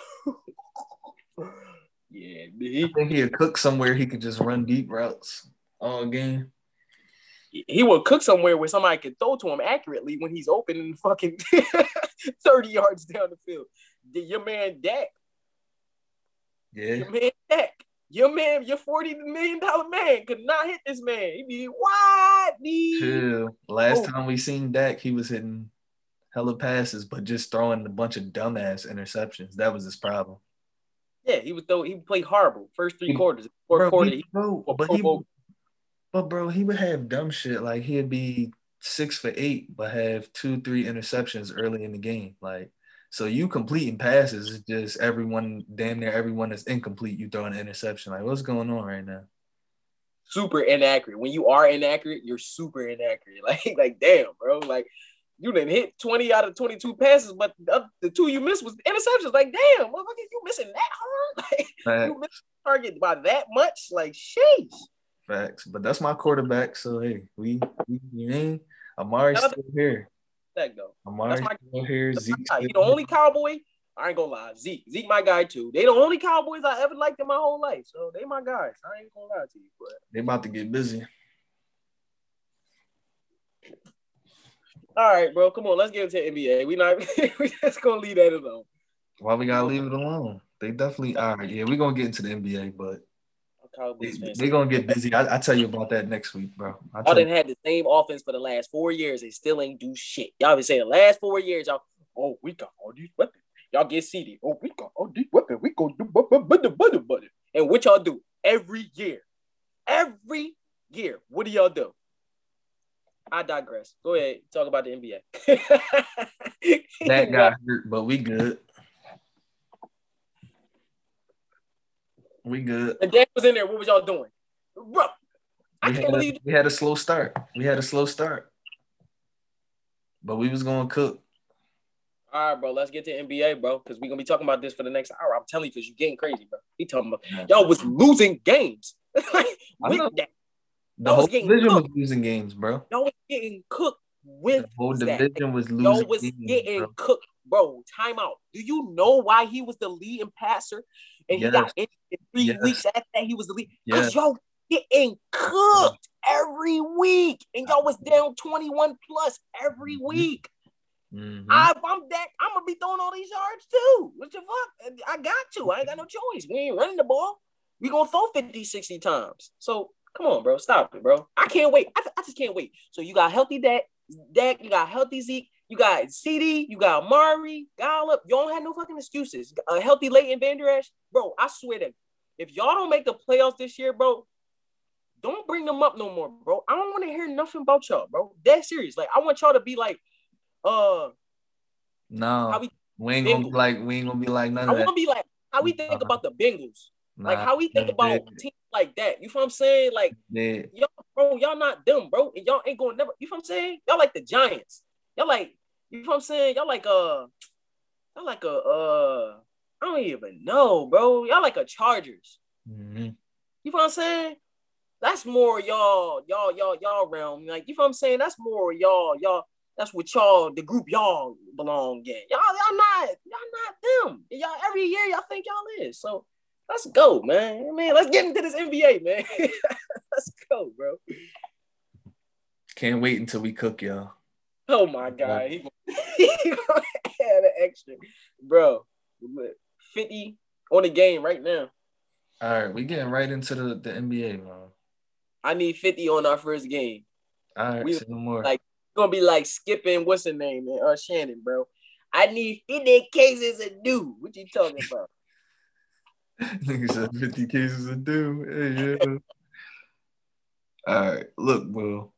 Yeah, he, I think he'll cook somewhere. He could just run deep routes all game. He will cook somewhere where somebody can throw to him accurately when he's open and fucking thirty yards down the field. Your man Dak. Yeah. Your man Dak. Your man, your forty million dollar man could not hit this man. He'd be wide. Chill. Last oh. time we seen Dak, he was hitting hella passes, but just throwing a bunch of dumbass interceptions. That was his problem. Yeah, he would throw. He played horrible first three quarters. Fourth bro, quarter, he, bro, he, but he, but bro, he would have dumb shit like he'd be six for eight, but have two, three interceptions early in the game. Like, so you completing passes is just everyone, damn near everyone is incomplete. You throw an interception. Like, what's going on right now? Super inaccurate. When you are inaccurate, you're super inaccurate. Like, like damn, bro. Like. You didn't hit twenty out of twenty-two passes, but the, the two you missed was interceptions. Like, damn, motherfucker, you missing that hard? Like, you missed the target by that much? Like, sheesh. Facts. But that's my quarterback. So, hey, we, we you mean, Amari's still here. That go. Amari's my, still here. Zeke's still he the only Cowboy. I ain't gonna lie. Zeke. Zeke my guy, too. They the only Cowboys I ever liked in my whole life. So, they my guys. I ain't gonna lie to you. But they about to get busy. All right, bro. Come on, let's get into N B A. We not we just gonna leave that alone. Why we gotta leave it alone? They definitely all right. Yeah, we're gonna get into the N B A, but they, they're gonna get busy. I I tell you about that next week, bro. Y'all done had the same offense for the last four years and still ain't do shit. Y'all been saying the last four years, y'all. Oh, we got all these weapons. Y'all get seeded. Oh, we got all these weapons. We gonna do butter, butter, butter, butter. And what y'all do every year? Every year, what do y'all do? I digress. Go ahead. Talk about the N B A. That got hurt, but we good. We good. And Dan was in there. What was y'all doing? Bro, I we can't had believe a, we had a slow start. We had a slow start. But we was going to cook. All right, bro. Let's get to N B A, bro, because we're going to be talking about this for the next hour. I'm telling you, because you're getting crazy, bro. He talking about y'all was losing games. With that. The whole division cooked. was losing games, bro. Y'all was getting cooked with the whole that. division was losing Y'all was games, getting bro. cooked, bro. Time out. Do you know why he was the leading passer and yes. he got injured in three yes. weeks after that? He was the lead because yes. y'all getting cooked every week, and y'all was down twenty-one plus every week. Mm-hmm. I, if I'm that, I'm gonna be throwing all these yards too. What the fuck? I got to. I ain't got no choice. We ain't running the ball. We gonna throw fifty, sixty times. So. Come on, bro. Stop it, bro. I can't wait. I, I just can't wait. So you got healthy Dak, Dak, you got healthy Zeke, you got C D, you got Mari, Gallup. You don't have no fucking excuses. A healthy Leighton Vander Esch. Bro, I swear that if y'all don't make the playoffs this year, bro, don't bring them up no more, bro. I don't want to hear nothing about y'all, bro. That serious. Like, I want y'all to be like, uh, no, we, we ain't gonna be like, we ain't gonna be like none of that. I want to be like how we think uh, about the Bengals. Nah, like how we think about dead. teams like that. You feel what I'm saying? Like, dead. y'all, bro, y'all not dumb, bro. And y'all ain't going to never, you feel what I'm saying? Y'all like the Giants. Y'all like, you feel what I'm saying? Y'all like, uh, y'all like a, uh, I don't even know, bro. Y'all like a Chargers. Mm-hmm. You feel what I'm saying? that's more y'all, y'all, y'all, y'all realm. Like, you know what I'm saying? That's more y'all, y'all. That's what y'all, the group y'all belong in. Y'all, y'all not, y'all not them. Y'all every year y'all think y'all is. So let's go, man. Man, let's get into this N B A, man. Let's go, bro. Can't wait until we cook, y'all. Oh my God, he gonna, he gonna add an extra, bro. fifty on the game right now. All right, we getting right into the, the N B A, man. I need fifty on our first game. All right, we say no more. Like gonna be like skipping what's the name, man? Uh, Shannon, bro. I need fifty cases of dew. What you talking about? Nigga said fifty cases of dew. Hey, yeah. All right, look, bro.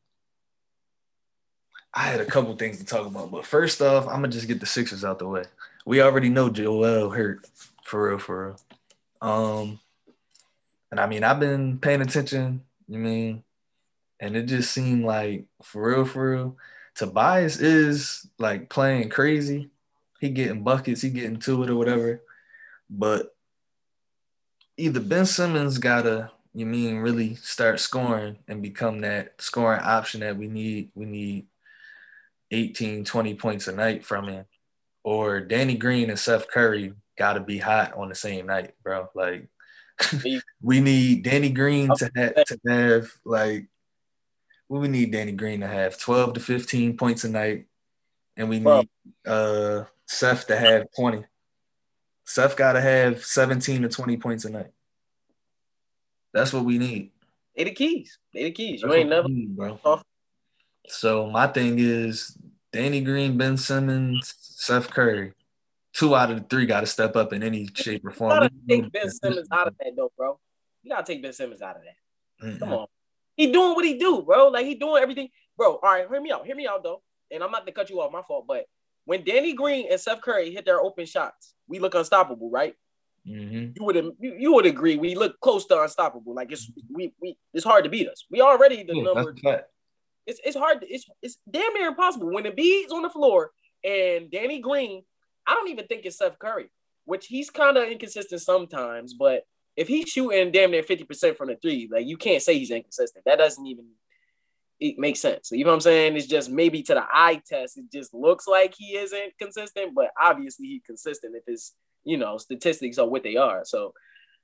I had a couple things to talk about, but first off, I'm gonna just get the Sixers out the way. We already know Joel hurt, for real, for real. Um, and I mean, I've been paying attention. You mean, and it just seemed like, for real, for real, Tobias is like playing crazy. He getting buckets, he getting to it or whatever. But either Ben Simmons gotta, you mean, really start scoring and become that scoring option that we need. We need eighteen, twenty points a night from him, or Danny Green and Seth Curry got to be hot on the same night, bro. Like, we need Danny Green to have, to have like, we need Danny Green to have twelve to fifteen points a night, and we need uh, Seth to have twenty. Seth got to have seventeen to twenty points a night. That's what we need. They the keys. They the keys. That's you ain't never, need, bro. So my thing is Danny Green, Ben Simmons, Seth Curry. Two out of the three got to step up in any shape or form. You gotta take Ben Simmons out of that, though, bro. You gotta take Ben Simmons out of that. Mm-mm. Come on. He doing what he do, bro. Like, he doing everything. Bro, all right, hear me out. Hear me out, though. And I'm not to cut you off, my fault. But when Danny Green and Seth Curry hit their open shots, we look unstoppable, right? Mm-hmm. You would you, you would agree we look close to unstoppable. Like, it's we we it's hard to beat us. We already the yeah, number. It's it's hard. It's it's damn near impossible when the Embiid's on the floor and Danny Green. I don't even think it's Seth Curry, which he's kind of inconsistent sometimes. But if he's shooting damn near fifty percent from the three, like, you can't say he's inconsistent. That doesn't even it make sense. You know what I'm saying? It's just maybe to the eye test, it just looks like he isn't consistent, but obviously he's consistent if his, you know, statistics are what they are. So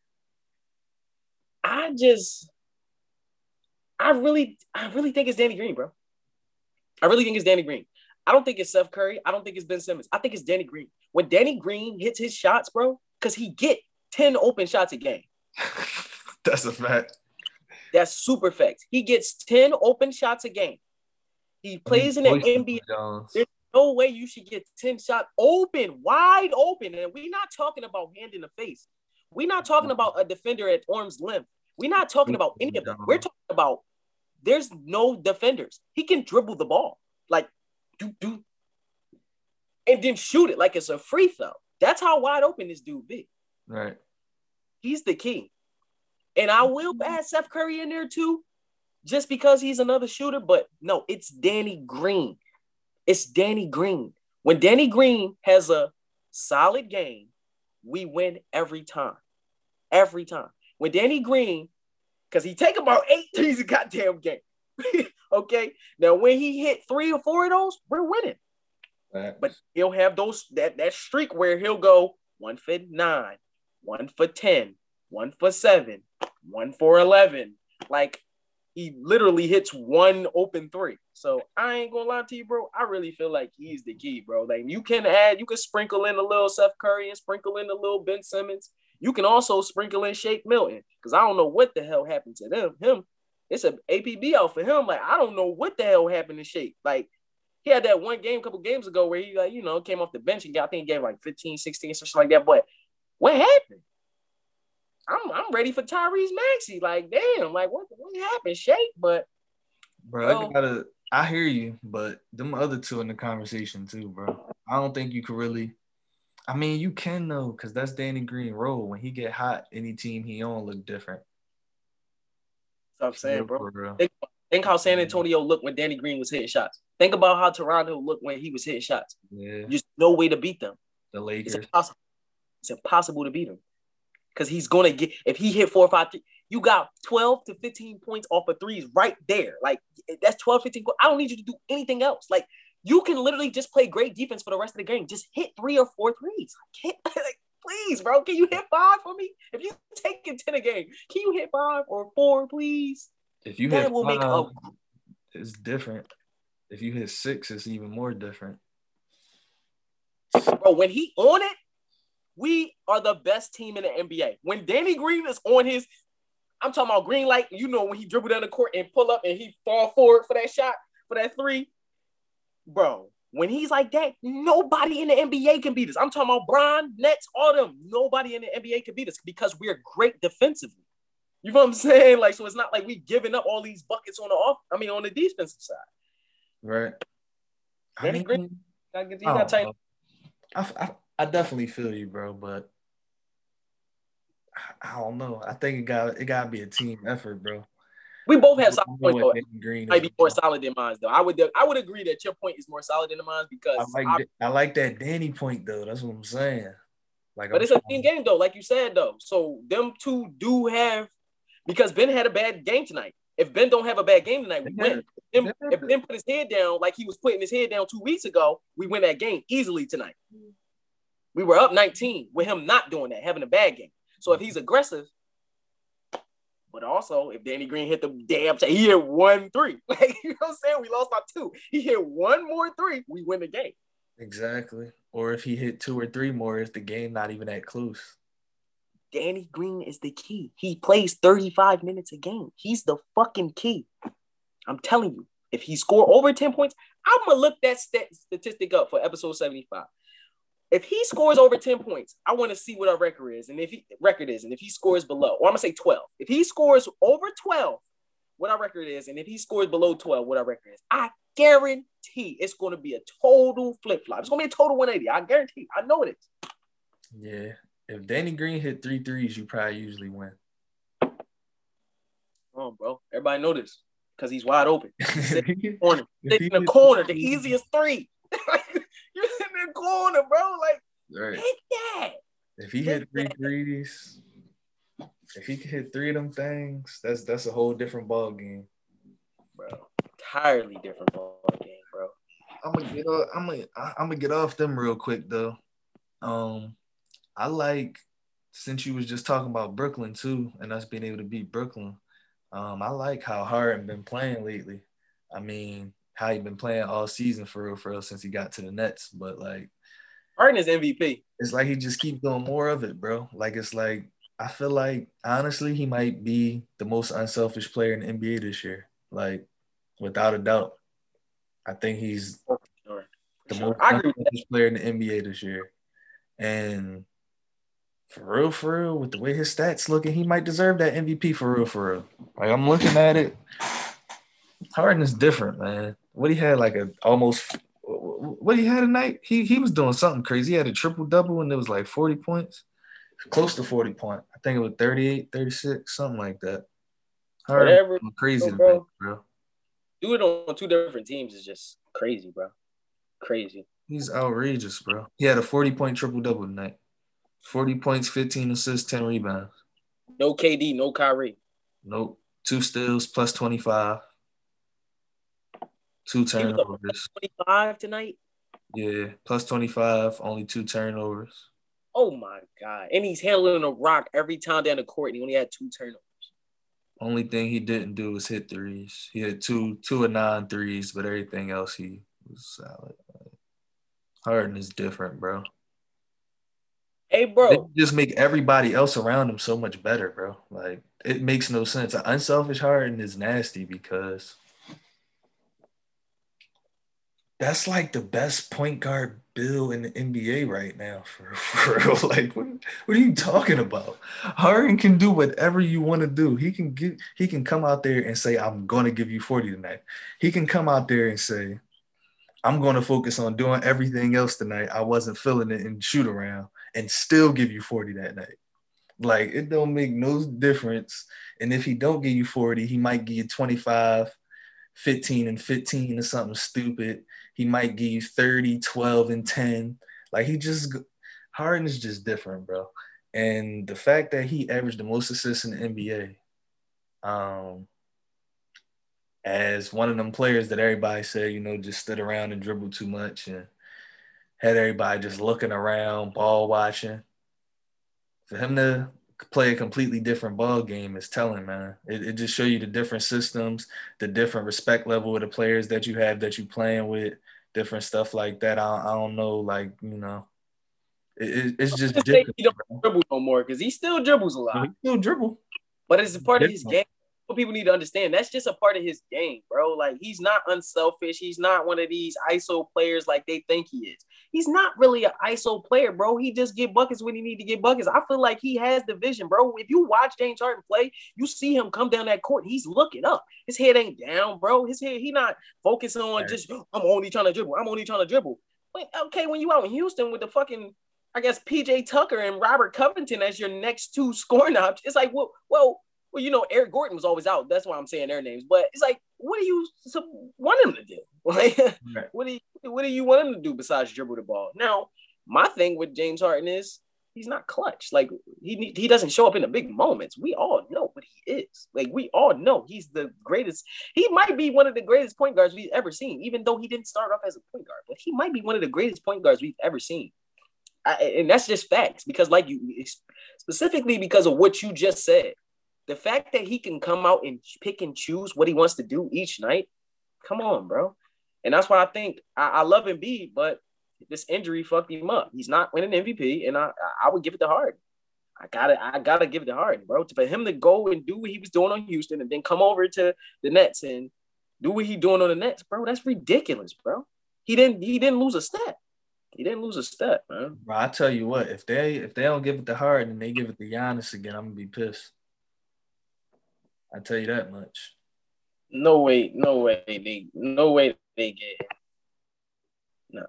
I just, I really, I really think it's Danny Green, bro. I really think it's Danny Green. I don't think it's Seth Curry. I don't think it's Ben Simmons. I think it's Danny Green. When Danny Green hits his shots, bro, because he get ten open shots a game. That's a fact. That's super facts. He gets ten open shots a game. He plays in the N B A. There's no way you should get ten shots open, wide open. And we're not talking about hand in the face. We're not talking about a defender at arm's length. We're not talking about any of that. We're talking about there's no defenders. He can dribble the ball. Like, do, do, and then shoot it like it's a free throw. That's how wide open this dude be. Right. He's the key. And I will add Seth Curry in there too, just because he's another shooter. But no, it's Danny Green. It's Danny Green. When Danny Green has a solid game, we win every time. Every time. When Danny Green, because he take about eight threes a goddamn game. Okay? Now, when he hit three or four of those, we're winning. Right. But he'll have those that, that streak where he'll go one for nine, one for ten, one for seven, one for eleven. Like, he literally hits one open three. So I ain't gonna lie to you, bro. I really feel like he's the key, bro. Like, you can add, you can sprinkle in a little Seth Curry and sprinkle in a little Ben Simmons. You can also sprinkle in Shake Milton, because I don't know what the hell happened to them. Him, it's an A P B out for him. Like, I don't know what the hell happened to Shake. Like, he had that one game a couple games ago where he, like, you know, came off the bench and got, I think he gave like fifteen, sixteen, something like that. But what happened? I'm I'm ready for Tyrese Maxey. Like, damn, like, what what happened, Shake? But bro, well, I gotta I hear you, but them other two in the conversation too, bro. I don't think you could really. I mean, you can though, because that's Danny Green role. When he get hot, any team he on look different. That's what I'm saying, bro. Think, think how San Antonio looked when Danny Green was hitting shots. Think about how Toronto looked when he was hitting shots. Yeah. There's no way to beat them. The Lakers. It's impossible. It's impossible to beat them. Because he's going to get – if he hit four or five – You got twelve to fifteen points off of threes right there. Like, that's twelve, fifteen points. I don't need you to do anything else. Like, you can literally just play great defense for the rest of the game. Just hit three or four threes. Like, please, bro, can you hit five for me? If you take it ten a game, can you hit five or four, please? If you that hit will five, make a it's different. If you hit six, it's even more different. Bro, when he on it, we are the best team in the N B A. When Danny Green is on his, I'm talking about green light, you know, when he dribble down the court and pull up and he fall forward for that shot, for that three, bro, when he's like that, nobody in the N B A can beat us. I'm talking about Bron, Nets, all them. Nobody in the N B A can beat us because we're great defensively. You know what I'm saying? Like, so it's not like we giving up all these buckets on the off. I mean, on the defensive side. Right. I Danny mean, Green, you got to I, I, I definitely feel you, bro, but I, I don't know. I think it got it got to be a team effort, bro. We both have solid points, though. Green might be more solid than mine, though. I would I would agree that your point is more solid than mine because I like I, that, I like that Danny point though. That's what I'm saying. Like, but I'm it's a team game though, like you said though. So them two do have because Ben had a bad game tonight. If Ben don't have a bad game tonight, we win. If, if Ben put his head down like he was putting his head down two weeks ago, we win that game easily tonight. We were up nineteen with him not doing that, having a bad game. So if he's aggressive, but also if Danny Green hit the damn shot, he hit one three. Like, you know what I'm saying? We lost by two. He hit one more three, we win the game. Exactly. Or if he hit two or three more, is the game not even that close? Danny Green is the key. He plays thirty-five minutes a game. He's the fucking key. I'm telling you, if he score over ten points, I'm going to look that stat- statistic up for episode seventy-five. If he scores over ten points, I want to see what our record is. And if he record is, and if he scores below, or I'm going to say twelve. If he scores over twelve, what our record is, and if he scores below twelve, what our record is, I guarantee it's going to be a total flip-flop. It's going to be a total one eighty. I guarantee. I know it is. Yeah. If Danny Green hit three threes, you probably usually win. Oh, bro. Everybody know this because he's wide open. Sit in the corner. Sit in the corner. The easiest three. You're in the corner, bro. Like, right. Hit that. If he hit, hit three that. threes, if he could hit three of them things, that's that's a whole different ball game, bro. Entirely different ball game, bro. I'm gonna get off. I'm gonna I'm gonna get off them real quick though. Um. I like, since you was just talking about Brooklyn too, and us being able to beat Brooklyn, um, I like how Harden been playing lately. I mean, how he been playing all season for real, for real since he got to the Nets. But like, Harden is M V P. It's like he just keep doing more of it, bro. Like, it's like, I feel like, honestly, he might be the most unselfish player in the N B A this year. Like, without a doubt. I think he's sure. the sure. most unselfish player in the N B A this year. And for real, for real, with the way his stats looking, he might deserve that M V P for real, for real. Like, I'm looking at it. Harden is different, man. What he had, like a almost – what he had tonight, he he was doing something crazy. He had a triple-double, and it was like forty points. Close to forty points. I think it was thirty-eight, thirty-six, something like that. Harden Whatever. Crazy, bro. tonight, bro. Do it on two different teams is just crazy, bro. Crazy. He's outrageous, bro. He had a forty-point triple-double tonight. forty points, fifteen assists, ten rebounds. No K D, no Kyrie. Nope. Two steals, plus twenty-five. Two turnovers. twenty-five tonight? Yeah, plus twenty-five, only two turnovers. Oh, my God. And he's handling a rock every time down the court, and he only had two turnovers. Only thing he didn't do was hit threes. He had two, two of nine threes, but everything else he was solid. Harden is different, bro. Hey, bro. They just make everybody else around him so much better, bro. Like, it makes no sense. An unselfish Harden is nasty because that's like the best point guard bill in the N B A right now. For, for real. Like, what, what are you talking about? Harden can do whatever you want to do. He can get, he can come out there and say, I'm going to give you forty tonight. He can come out there and say, I'm going to focus on doing everything else tonight. I wasn't feeling it and shoot around and still give you forty that night. Like, it don't make no difference. And if he don't give you forty, he might give you twenty-five, fifteen, and fifteen or something stupid. He might give you thirty, twelve, and ten. Like, he just – Harden is just different, bro. And the fact that he averaged the most assists in the N B A um, as one of them players that everybody said, you know, just stood around and dribbled too much and had everybody just looking around, ball watching. For him to play a completely different ball game is telling, man. It, it just show you the different systems, the different respect level of the players that you have that you playing with, different stuff like that. I, I don't know, like, you know, it, it, it's just Just say different. he don't Bro. dribble no more because he still dribbles a lot. He still dribble. But it's a part of his Different. game. What people need to understand, that's just a part of his game, bro. Like, he's not unselfish. He's not one of these I S O players like they think he is. He's not really an I S O player, bro. He just get buckets when he need to get buckets. I feel like he has the vision, bro. If you watch James Harden play, you see him come down that court. He's looking up. His head ain't down, bro. His head, he not focusing on right. just, I'm only trying to dribble. I'm only trying to dribble. Wait, okay, when you out in Houston with the fucking, I guess, P J Tucker and Robert Covington as your next two scoring options, it's like, well, well, Well, you know, Eric Gordon was always out. That's why I'm saying their names. But it's like, what do you want him to do? Like, right. what do you what do you want him to do besides dribble the ball? Now, my thing with James Harden is he's not clutch. Like, he he doesn't show up in the big moments. We all know what he is. Like, we all know he's the greatest. He might be one of the greatest point guards we've ever seen, even though he didn't start off as a point guard. But he might be one of the greatest point guards we've ever seen. I, and that's just facts because, like you, specifically because of what you just said. The fact that he can come out and pick and choose what he wants to do each night, come on, bro. And that's why I think I, I love Embiid, but this injury fucked him up. He's not winning M V P, and I I would give it to Harden. I gotta I gotta give it to Harden, bro. For him to go and do what he was doing on Houston and then come over to the Nets and do what he doing on the Nets, bro, that's ridiculous, bro. He didn't he didn't lose a step. He didn't lose a step, man. Bro, I tell you what, if they if they don't give it to Harden and they give it to Giannis again, I'm gonna be pissed. I tell you that much. No way, no way they, no way they get. No,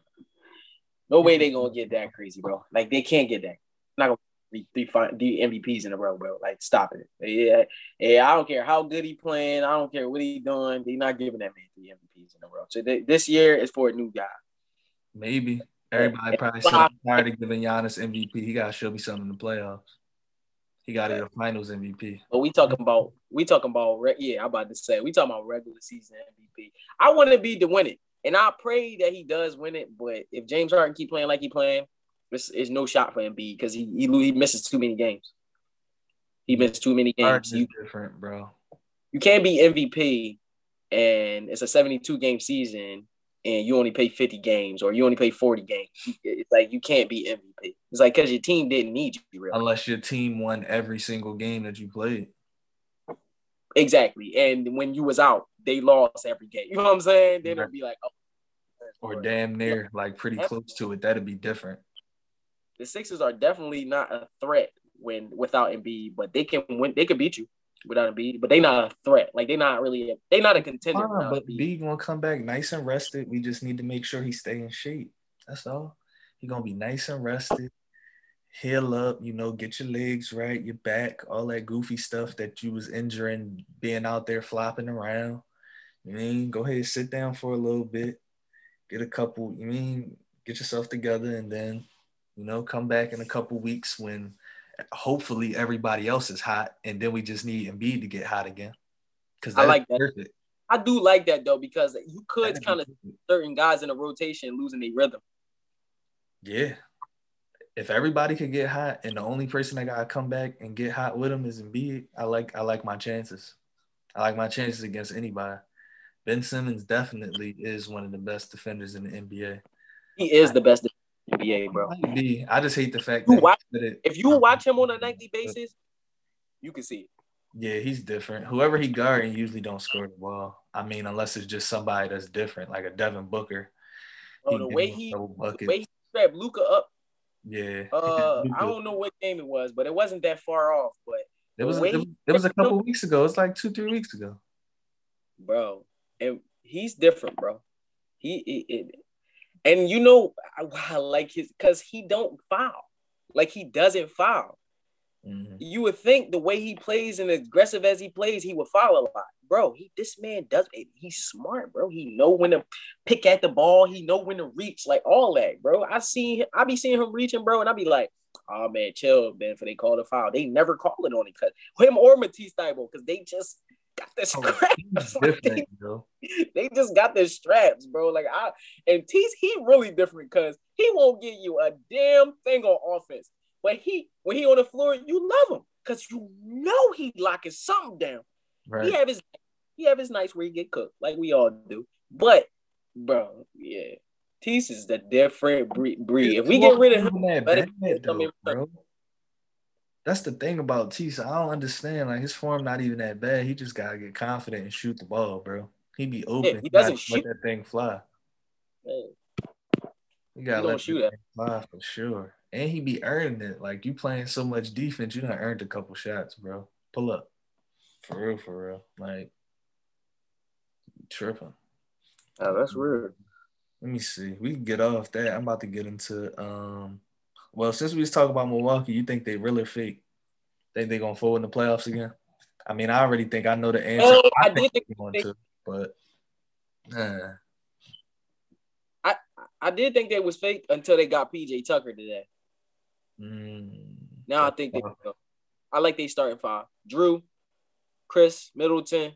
no way they gonna get that crazy, bro. Like they can't get that. Not gonna be three, three M V Ps in a row, bro. Like stop it. Yeah, yeah. I don't care how good he playing. I don't care what he doing. They not giving that man three M V Ps in a row. So they, this year is for a new guy. Maybe everybody probably said I'm tired of giving Giannis M V P. He gotta show me something in the playoffs. He got to get a Finals M V P. But we talking about we talking about yeah. I'm about to say we talking about regular season M V P. I want to be to win it, and I pray that he does win it. But if James Harden keep playing like he playing, it's, it's no shot for Embiid because he, he he misses too many games. He missed too many games. You, different, bro. You can't be M V P, and it's a seventy-two game season. And you only play fifty games or you only play forty games. It's like you can't be M V P. It's like because your team didn't need you, really. Unless your team won every single game that you played. Exactly. And when you was out, they lost every game. You know what I'm saying? Then it'll be like, oh. Or damn near, like pretty close to it. That'd be different. The Sixers are definitely not a threat when without Embiid, but they can win. They can beat you without Embiid, but they not a threat. Like they not really, they not a contender. Uh, but Embiid gonna come back nice and rested. We just need to make sure he stay in shape. That's all. He gonna be nice and rested. Heal up, you know, get your legs right, your back, all that goofy stuff that you was injuring, being out there flopping around. You mean, go ahead, sit down for a little bit, get a couple. You mean, get yourself together, and then, you know, come back in a couple weeks when. Hopefully everybody else is hot, and then we just need Embiid to get hot again. Because I like that. Perfect. I do like that though, because you could kind of certain guys in a rotation losing their rhythm. Yeah, if everybody could get hot, and the only person that gotta come back and get hot with him is Embiid, I like I like my chances. I like my chances against anybody. Ben Simmons definitely is one of the best defenders in the N B A. He is the best. N B A, bro. Be. I just hate the fact you that watch, it, if you watch him on a nightly basis, you can see it. Yeah, he's different. Whoever he guarding usually don't score the ball. I mean, unless it's just somebody that's different, like a Devin Booker. Oh, the way he, the way he strapped Luka up. Yeah. Uh, Luka. I don't know what game it was, but it wasn't that far off. But it was. It was, it was a couple weeks ago. It's like two, three weeks ago. Bro, and he's different, bro. He. It, it, And you know, I, I like his because he don't foul. Like he doesn't foul. Mm-hmm. You would think the way he plays and aggressive as he plays, he would foul a lot, bro. He this man does. He's smart, bro. He know when to pick at the ball. He know when to reach, like all that, bro. I see. I be seeing him reaching, bro, and I be like, oh man, chill, man, for they call the foul. They never call it on it because him or Matisse Thybulle, because they just got the straps. Like they, they just got the straps, bro. Like I and Tease, he really different because he won't give you a damn thing on offense. But he when he on the floor, you love him because you know he locking something down. Right. He have his he have his nights where he get cooked, like we all do. But bro, yeah. Tease is the different breed. If we get rid of him, that better bad, though, bro. That's the thing about Tease. I don't understand. Like his form not even that bad. He just gotta get confident and shoot the ball, bro. He be open. Yeah, he doesn't shoot. Let that thing fly. Man. You gotta he let shoot that thing fly for sure. And he be earning it. Like you playing so much defense, you done earned a couple shots, bro. Pull up. For real, for real. Like tripping. Oh, that's weird. Let me see. We can get off that. I'm about to get into um well, since we was talking about Milwaukee, you think they really fake? Think they gonna fall in the playoffs again? I mean, I already think I know the answer. Oh, I, I think did they're going to, but uh. I I did think they was fake until they got P J Tucker today. Mm, now I think they will. I like they starting five. Drew, Chris, Middleton,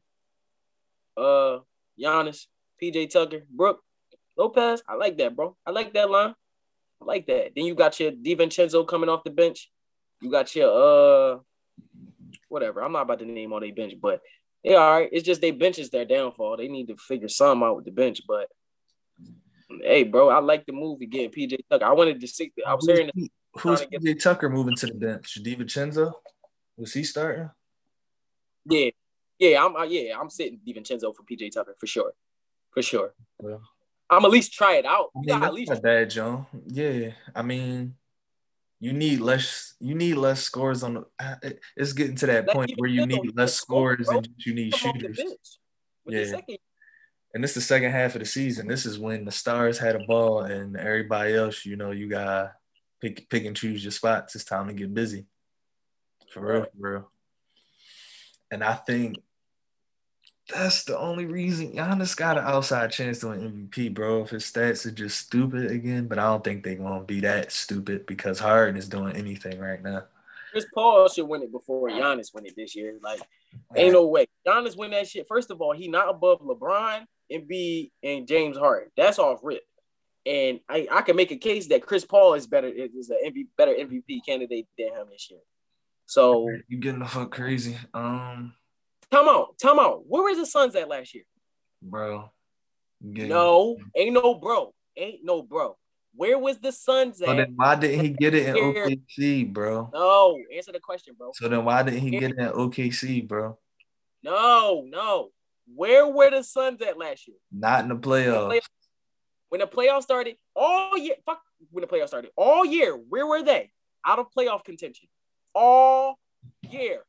uh, Giannis, P J Tucker, Brook, Lopez. I like that, bro. I like that line. I like that. Then you got your DiVincenzo coming off the bench. You got your uh, whatever. I'm not about to name all they bench, but they all right. It's just they bench is their downfall. They need to figure something out with the bench. But hey, bro, I like the move again. P J Tucker. I wanted to see. I was hearing. Who's, who's P J Tucker moving to the bench? DiVincenzo? Was he starting? Yeah, yeah. I'm uh, yeah. I'm sitting DiVincenzo for P J Tucker for sure, for sure. Well, I'm at least try it out. I mean, that's at least not bad, John. Yeah, I mean, you need less. You need less scores on. The, it's getting to that point where you need less scores score, and you need shooters. Yeah, and this is the second half of the season. This is when the stars had a ball, and everybody else, you know, you gotta pick pick and choose your spots. It's time to get busy. For real, for real. And I think that's the only reason Giannis got an outside chance to win M V P, bro. If his stats are just stupid again, but I don't think they're gonna be that stupid because Harden is doing anything right now. Chris Paul should win it before Giannis win it this year. Like, ain't no way. Giannis win that shit. First of all, he not above LeBron, Embiid, and James Harden. That's off rip. And I, I can make a case that Chris Paul is better is a M V P, better M V P candidate than him this year. So you getting the fuck crazy. Um. Time out, time out. Where was the Suns at last year? Bro. No, ain't no bro. Ain't no bro. Where was the Suns at? So then why didn't he get it in O K C, bro? No, answer the question, bro. So then why didn't he get it in O K C, bro? No, no. Where were the Suns at last year? Not in the playoffs. When the playoffs started, all year, fuck, when the playoffs started, all year, where were they? Out of playoff contention. All year.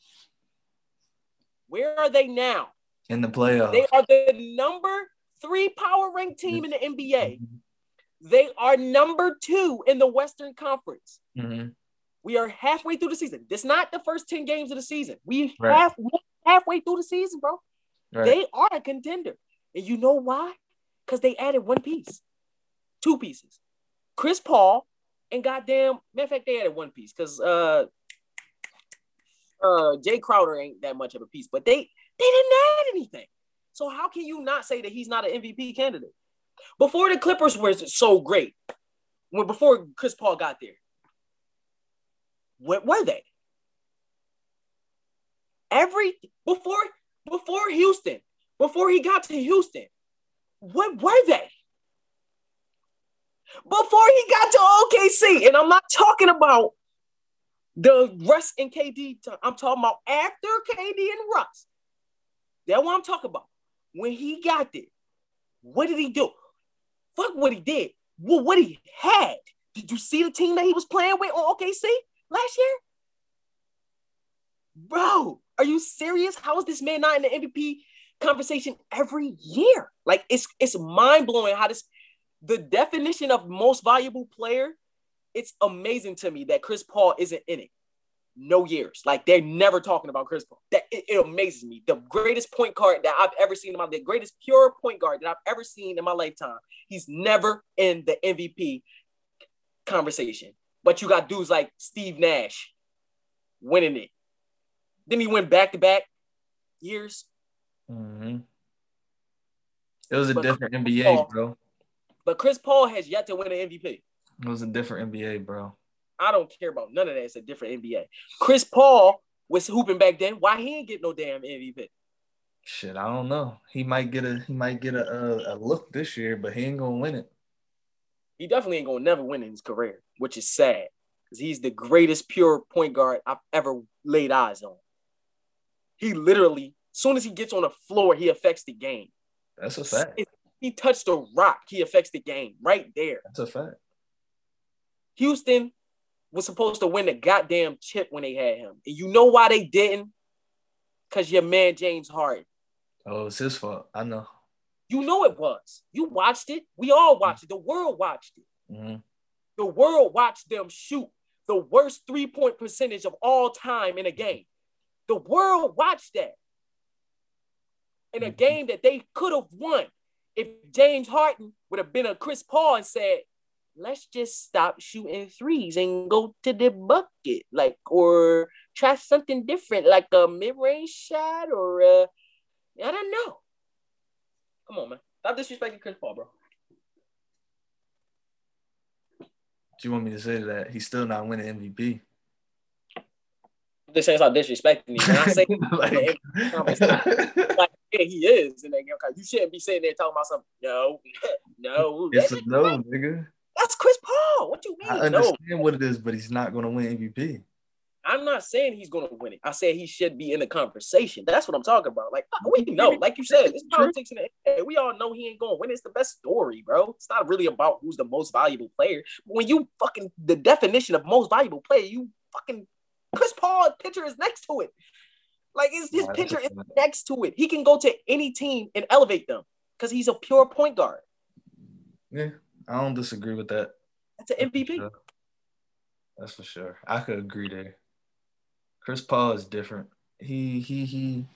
Where are they now? In the playoffs. They are the number three power ranked team in the N B A. They are number two in the Western Conference. Mm-hmm. We are halfway through the season. This is not the first ten games of the season. We right. half halfway through the season, bro. Right. They are a contender. And you know why? Because they added one piece. Two pieces. Chris Paul and goddamn, matter of fact, they added one piece because uh Uh, Jay Crowder ain't that much of a piece, but they they didn't add anything. So how can you not say that he's not an M V P candidate? Before the Clippers were so great, when before Chris Paul got there, what were they? Every before before Houston, before he got to Houston, what were they? Before he got to O K C, and I'm not talking about the Russ and K D, I'm talking about after K D and Russ. That's what I'm talking about. When he got there, what did he do? Fuck what he did. Well, what he had. Did you see the team that he was playing with on O K C last year? Bro, are you serious? How is this man not in the M V P conversation every year? Like, it's it's mind-blowing how this, the definition of most valuable player, it's amazing to me that Chris Paul isn't in it. No years. Like, they're never talking about Chris Paul. That it, it amazes me. The greatest point guard that I've ever seen in my, the greatest pure point guard that I've ever seen in my lifetime. He's never in the M V P conversation. But you got dudes like Steve Nash winning it. Then he went back to back years. Mm-hmm. It was a But different Chris N B A, Paul- bro. But Chris Paul has yet to win an M V P. It was a different N B A, bro. I don't care about none of that. It's a different N B A. Chris Paul was hooping back then. Why he ain't get no damn M V P? Shit, I don't know. He might get a he might get a, a, a look this year, but he ain't gonna win it. He definitely ain't gonna never win in his career, which is sad because he's the greatest pure point guard I've ever laid eyes on. He literally, as soon as he gets on the floor, he affects the game. That's a fact. If he touched a rock, he affects the game right there. That's a fact. Houston was supposed to win the goddamn chip when they had him. And you know why they didn't? Because your man James Harden. Oh, it's his fault. I know. You know it was. You watched it. We all watched it. The world watched it. Mm-hmm. The world watched them shoot the worst three-point percentage of all time in a game. The world watched that. In a game that they could have won if James Harden would have been a Chris Paul and said, let's just stop shooting threes and go to the bucket, like, or try something different, like a mid-range shot, or uh, I don't know. Come on, man. Stop disrespecting Chris Paul, bro. What you want me to say to that? He's still not winning M V P. This ain't not disrespecting you. When I say like, like, yeah, he is, and then you shouldn't be sitting there talking about something. No, no, it's a no, nigga. That's Chris Paul. What you mean? I understand no. what it is, but he's not going to win M V P. I'm not saying he's going to win it. I said he should be in the conversation. That's what I'm talking about. Like, we know, like you said, it's politics in the N B A. We all know he ain't going to win. It's the best story, bro. It's not really about who's the most valuable player. When you fucking, the definition of most valuable player, you fucking, Chris Paul's picture is next to it. Like, his, his picture is next to it. He can go to any team and elevate them because he's a pure point guard. Yeah, I don't disagree with that. That's an M V P. That's for sure. That's for sure. I could agree there. Chris Paul is different. He he he,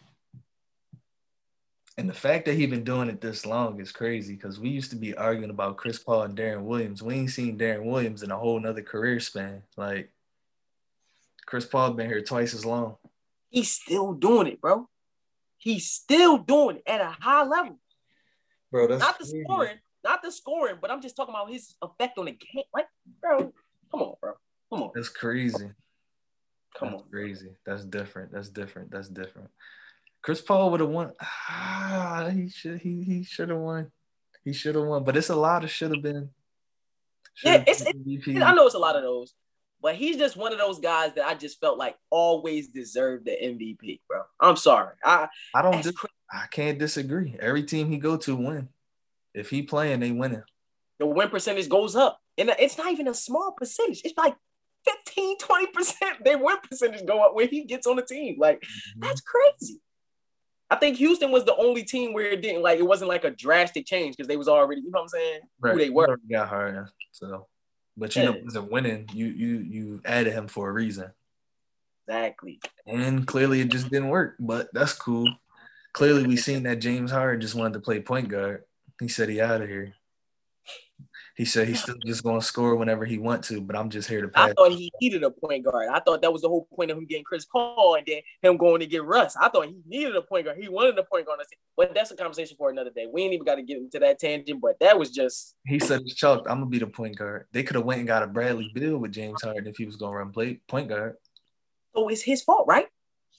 and the fact that he's been doing it this long is crazy because we used to be arguing about Chris Paul and Darren Williams. We ain't seen Darren Williams in a whole nother career span. Like, Chris Paul been here twice as long. He's still doing it, bro. He's still doing it at a high level. Bro, that's not the crazy. scoring, not the scoring, but I'm just talking about his effect on the game. Like, bro, come on, bro. Come on. That's crazy. Come That's on. crazy. That's different. That's different. That's different. Chris Paul would have won. Ah, he should he he should have won. He should have won. But it's a lot of should have been. Yeah, it's, it's I know it's a lot of those. But he's just one of those guys that I just felt like always deserved the M V P, bro. I'm sorry. I I don't dis- I can't disagree. Every team he go to win. If he playing, they winning. The win percentage goes up. And it's not even a small percentage. It's like fifteen, twenty percent. Their win percentage go up when he gets on the team. Like, mm-hmm. That's crazy. I think Houston was the only team where it didn't, like, it wasn't like a drastic change because they was already, you know what I'm saying? Right. Who they were. Got hard, so. But you yeah. know, he wasn't winning. You you you added him for a reason. Exactly. And clearly it just didn't work, but that's cool. Clearly we seen that James Harden just wanted to play point guard. He said he out of here. He said he's still just going to score whenever he want to, but I'm just here to pass. I thought he needed a point guard. I thought that was the whole point of him getting Chris Paul and then him going to get Russ. I thought he needed a point guard. He wanted a point guard. But that's a conversation for another day. We ain't even got to get into that tangent, but that was just. He said it's chalked. I'm going to be the point guard. They could have went and got a Bradley Beal with James Harden if he was going to run play point guard. So it's his fault, right?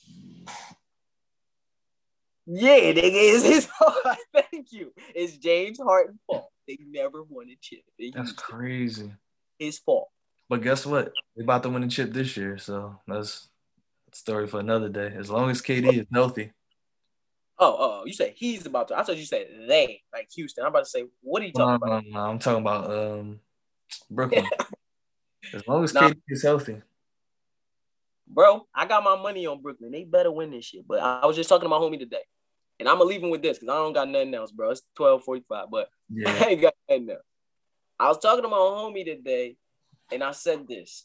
Yeah, nigga, it's his fault. Thank you. It's James Harden's fault. They never won a chip. They that's crazy. His fault. But guess what? They about to win a chip this year, so that's a story for another day. As long as K D is healthy. Oh, oh, you said he's about to. I thought you said they, like Houston. I'm about to say, what are you talking no, about? No, no, I'm talking about um, Brooklyn. As long as nah. K D is healthy. Bro, I got my money on Brooklyn. They better win this shit. But I was just talking to my homie today. And I'm going to leave him with this because I don't got nothing else, bro. It's twelve forty-five, but yeah. I ain't got nothing else. I was talking to my homie today, and I said this.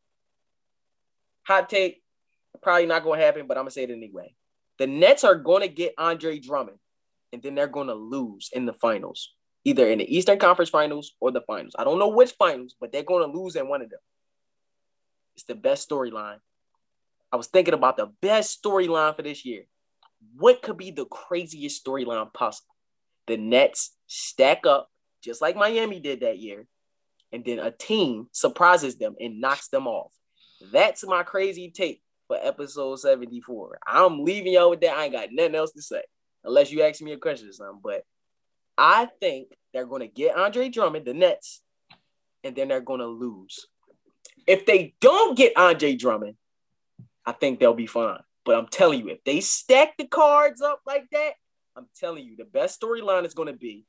Hot take, probably not going to happen, but I'm going to say it anyway. The Nets are going to get Andre Drummond, and then they're going to lose in the finals, either in the Eastern Conference Finals or the finals. I don't know which finals, but they're going to lose in one of them. It's the best storyline. I was thinking about the best storyline for this year. What could be the craziest storyline possible? The Nets stack up just like Miami did that year, and then a team surprises them and knocks them off. That's my crazy take for episode seventy-four. I'm leaving y'all with that. I ain't got nothing else to say unless you ask me a question or something. But I think they're going to get Andre Drummond, the Nets, and then they're going to lose. If they don't get Andre Drummond, I think they'll be fine. But I'm telling you, if they stack the cards up like that, I'm telling you, the best storyline is going to be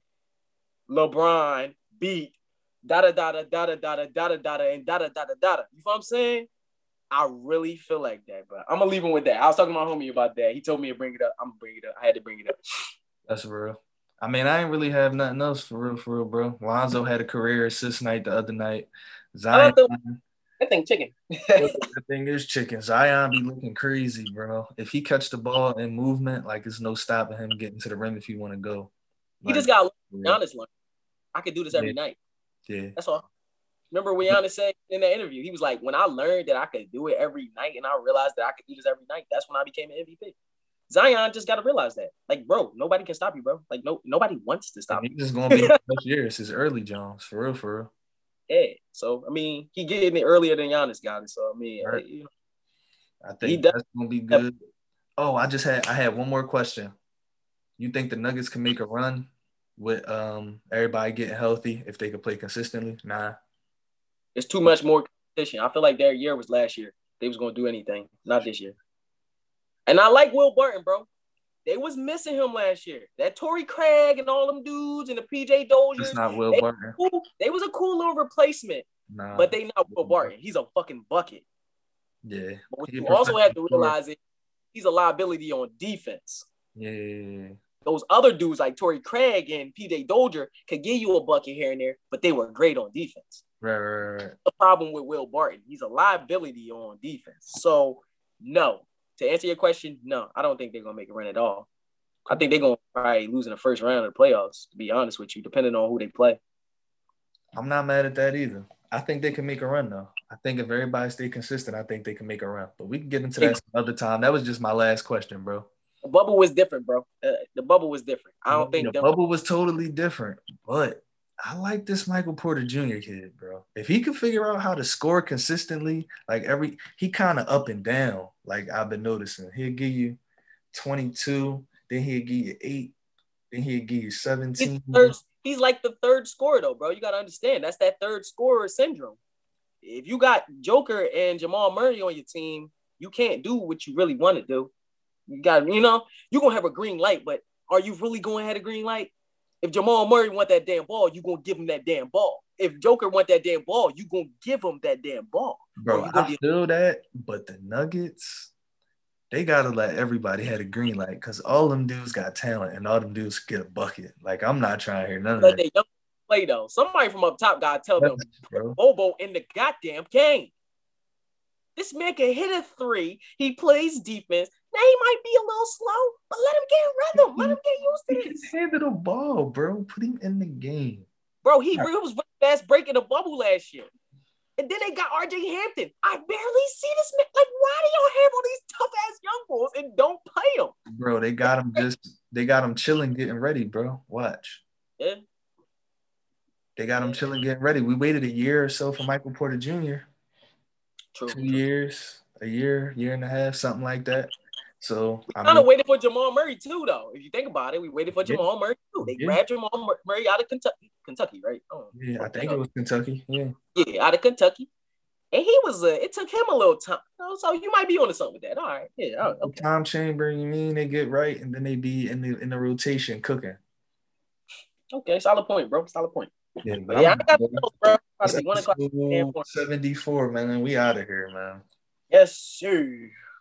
LeBron beat da-da, da-da, da-da, da-da, da-da, da-da, and da-da, da-da, da-da. You know what I'm saying? I really feel like that, but I'm going to leave him with that. I was talking to my homie about that. He told me to bring it up. I'm going to bring it up. I had to bring it up. That's real. I mean, I ain't really have nothing else for real, for real, bro. Lonzo had a career assist night the other night. Zion. That thing chicken. That thing is chicken. Zion be looking crazy, bro. If he catch the ball in movement, like there's no stopping him getting to the rim if he want to go. He like, just got Giannis line. I could do this every yeah. night. Yeah. That's all. Remember what Giannis said in the interview? He was like, when I learned that I could do it every night and I realized that I could do this every night, that's when I became an M V P. Zion just got to realize that. Like, bro, nobody can stop you, bro. Like, no, nobody wants to stop and you. He's just going to be the first year. It's his early Jones. For real, for real. Yeah. So, I mean, he getting it earlier than Giannis got it. So, I mean, right. you know, I think that's going to be good. Oh, I just had I had one more question. You think the Nuggets can make a run with um everybody getting healthy if they could play consistently? Nah. It's too much more competition. I feel like their year was last year. They was going to do anything. Not this year. And I like Will Barton, bro. They was missing him last year. That Torrey Craig and all them dudes and the P J Doziers. It's not Will they, Barton. Cool, they was a cool little replacement. Nah, but they not Will Barton. He's a fucking bucket. Yeah. But what you also have to realize is he's a liability on defense. Yeah. Those other dudes like Torrey Craig and P J Dozier could give you a bucket here and there, but they were great on defense. Right, right, right. The problem with Will Barton, he's a liability on defense. So, no. To answer your question, no, I don't think they're going to make a run at all. I think they're going to probably lose in the first round of the playoffs, to be honest with you, depending on who they play. I'm not mad at that either. I think they can make a run, though. I think if everybody stay consistent, I think they can make a run. But we can get into that some other time. That was just my last question, bro. The bubble was different, bro. Uh, the bubble was different. I don't the think the bubble was totally different. But I like this Michael Porter Junior kid, bro. If he can figure out how to score consistently, like every he kind of up and down, like I've been noticing. He'll give you twenty-two, then he'll give you eight, then he'll give you seventeen. He's, third, he's like the third scorer, though, bro. You got to understand. That's that third scorer syndrome. If you got Joker and Jamal Murray on your team, you can't do what you really want to do. You got, you know, you're going to have a green light, but are you really going to have a green light? If Jamal Murray want that damn ball, you going to give him that damn ball. If Joker want that damn ball, you going to give him that damn ball. Bro, I be- feel that, but the Nuggets, they got to let everybody have a green light because all them dudes got talent and all them dudes get a bucket. Like, I'm not trying to hear none of but that. They don't play, though. Somebody from up top got to tell them, bro. Bobo in the goddamn game. This man can hit a three. He plays defense. Now he might be a little slow, but let him get in rhythm. Let him get used to he this. He can handle the ball, bro. Put him in the game. Bro, he, he was fast breaking the bubble last year. And then they got R J Hampton. I barely see this man. Like, why do y'all have all these tough-ass young boys and don't play them? Bro, they got him just – they got him chilling, getting ready, bro. Watch. Yeah. They got him chilling, getting ready. We waited a year or so for Michael Porter Junior True. Two true. years, a year, year and a half, something like that. So we kind of waited for Jamal Murray too, though. If you think about it, we waited for Jamal yeah. Murray too. They yeah. grabbed Jamal Murray out of Kentucky, Kentucky, right? Oh, yeah, I think it was Kentucky. Yeah, yeah, out of Kentucky, and he was. Uh, it took him a little time, so you might be onto something with that. All right, yeah, okay. Tom Chamber, you mean they get right, and then they be in the in the rotation cooking. Okay, solid point, bro. Solid point. Yeah, but yeah, I got to know, bro. One o'clock. seventy-four, man. We out of here, man. Yes, sir.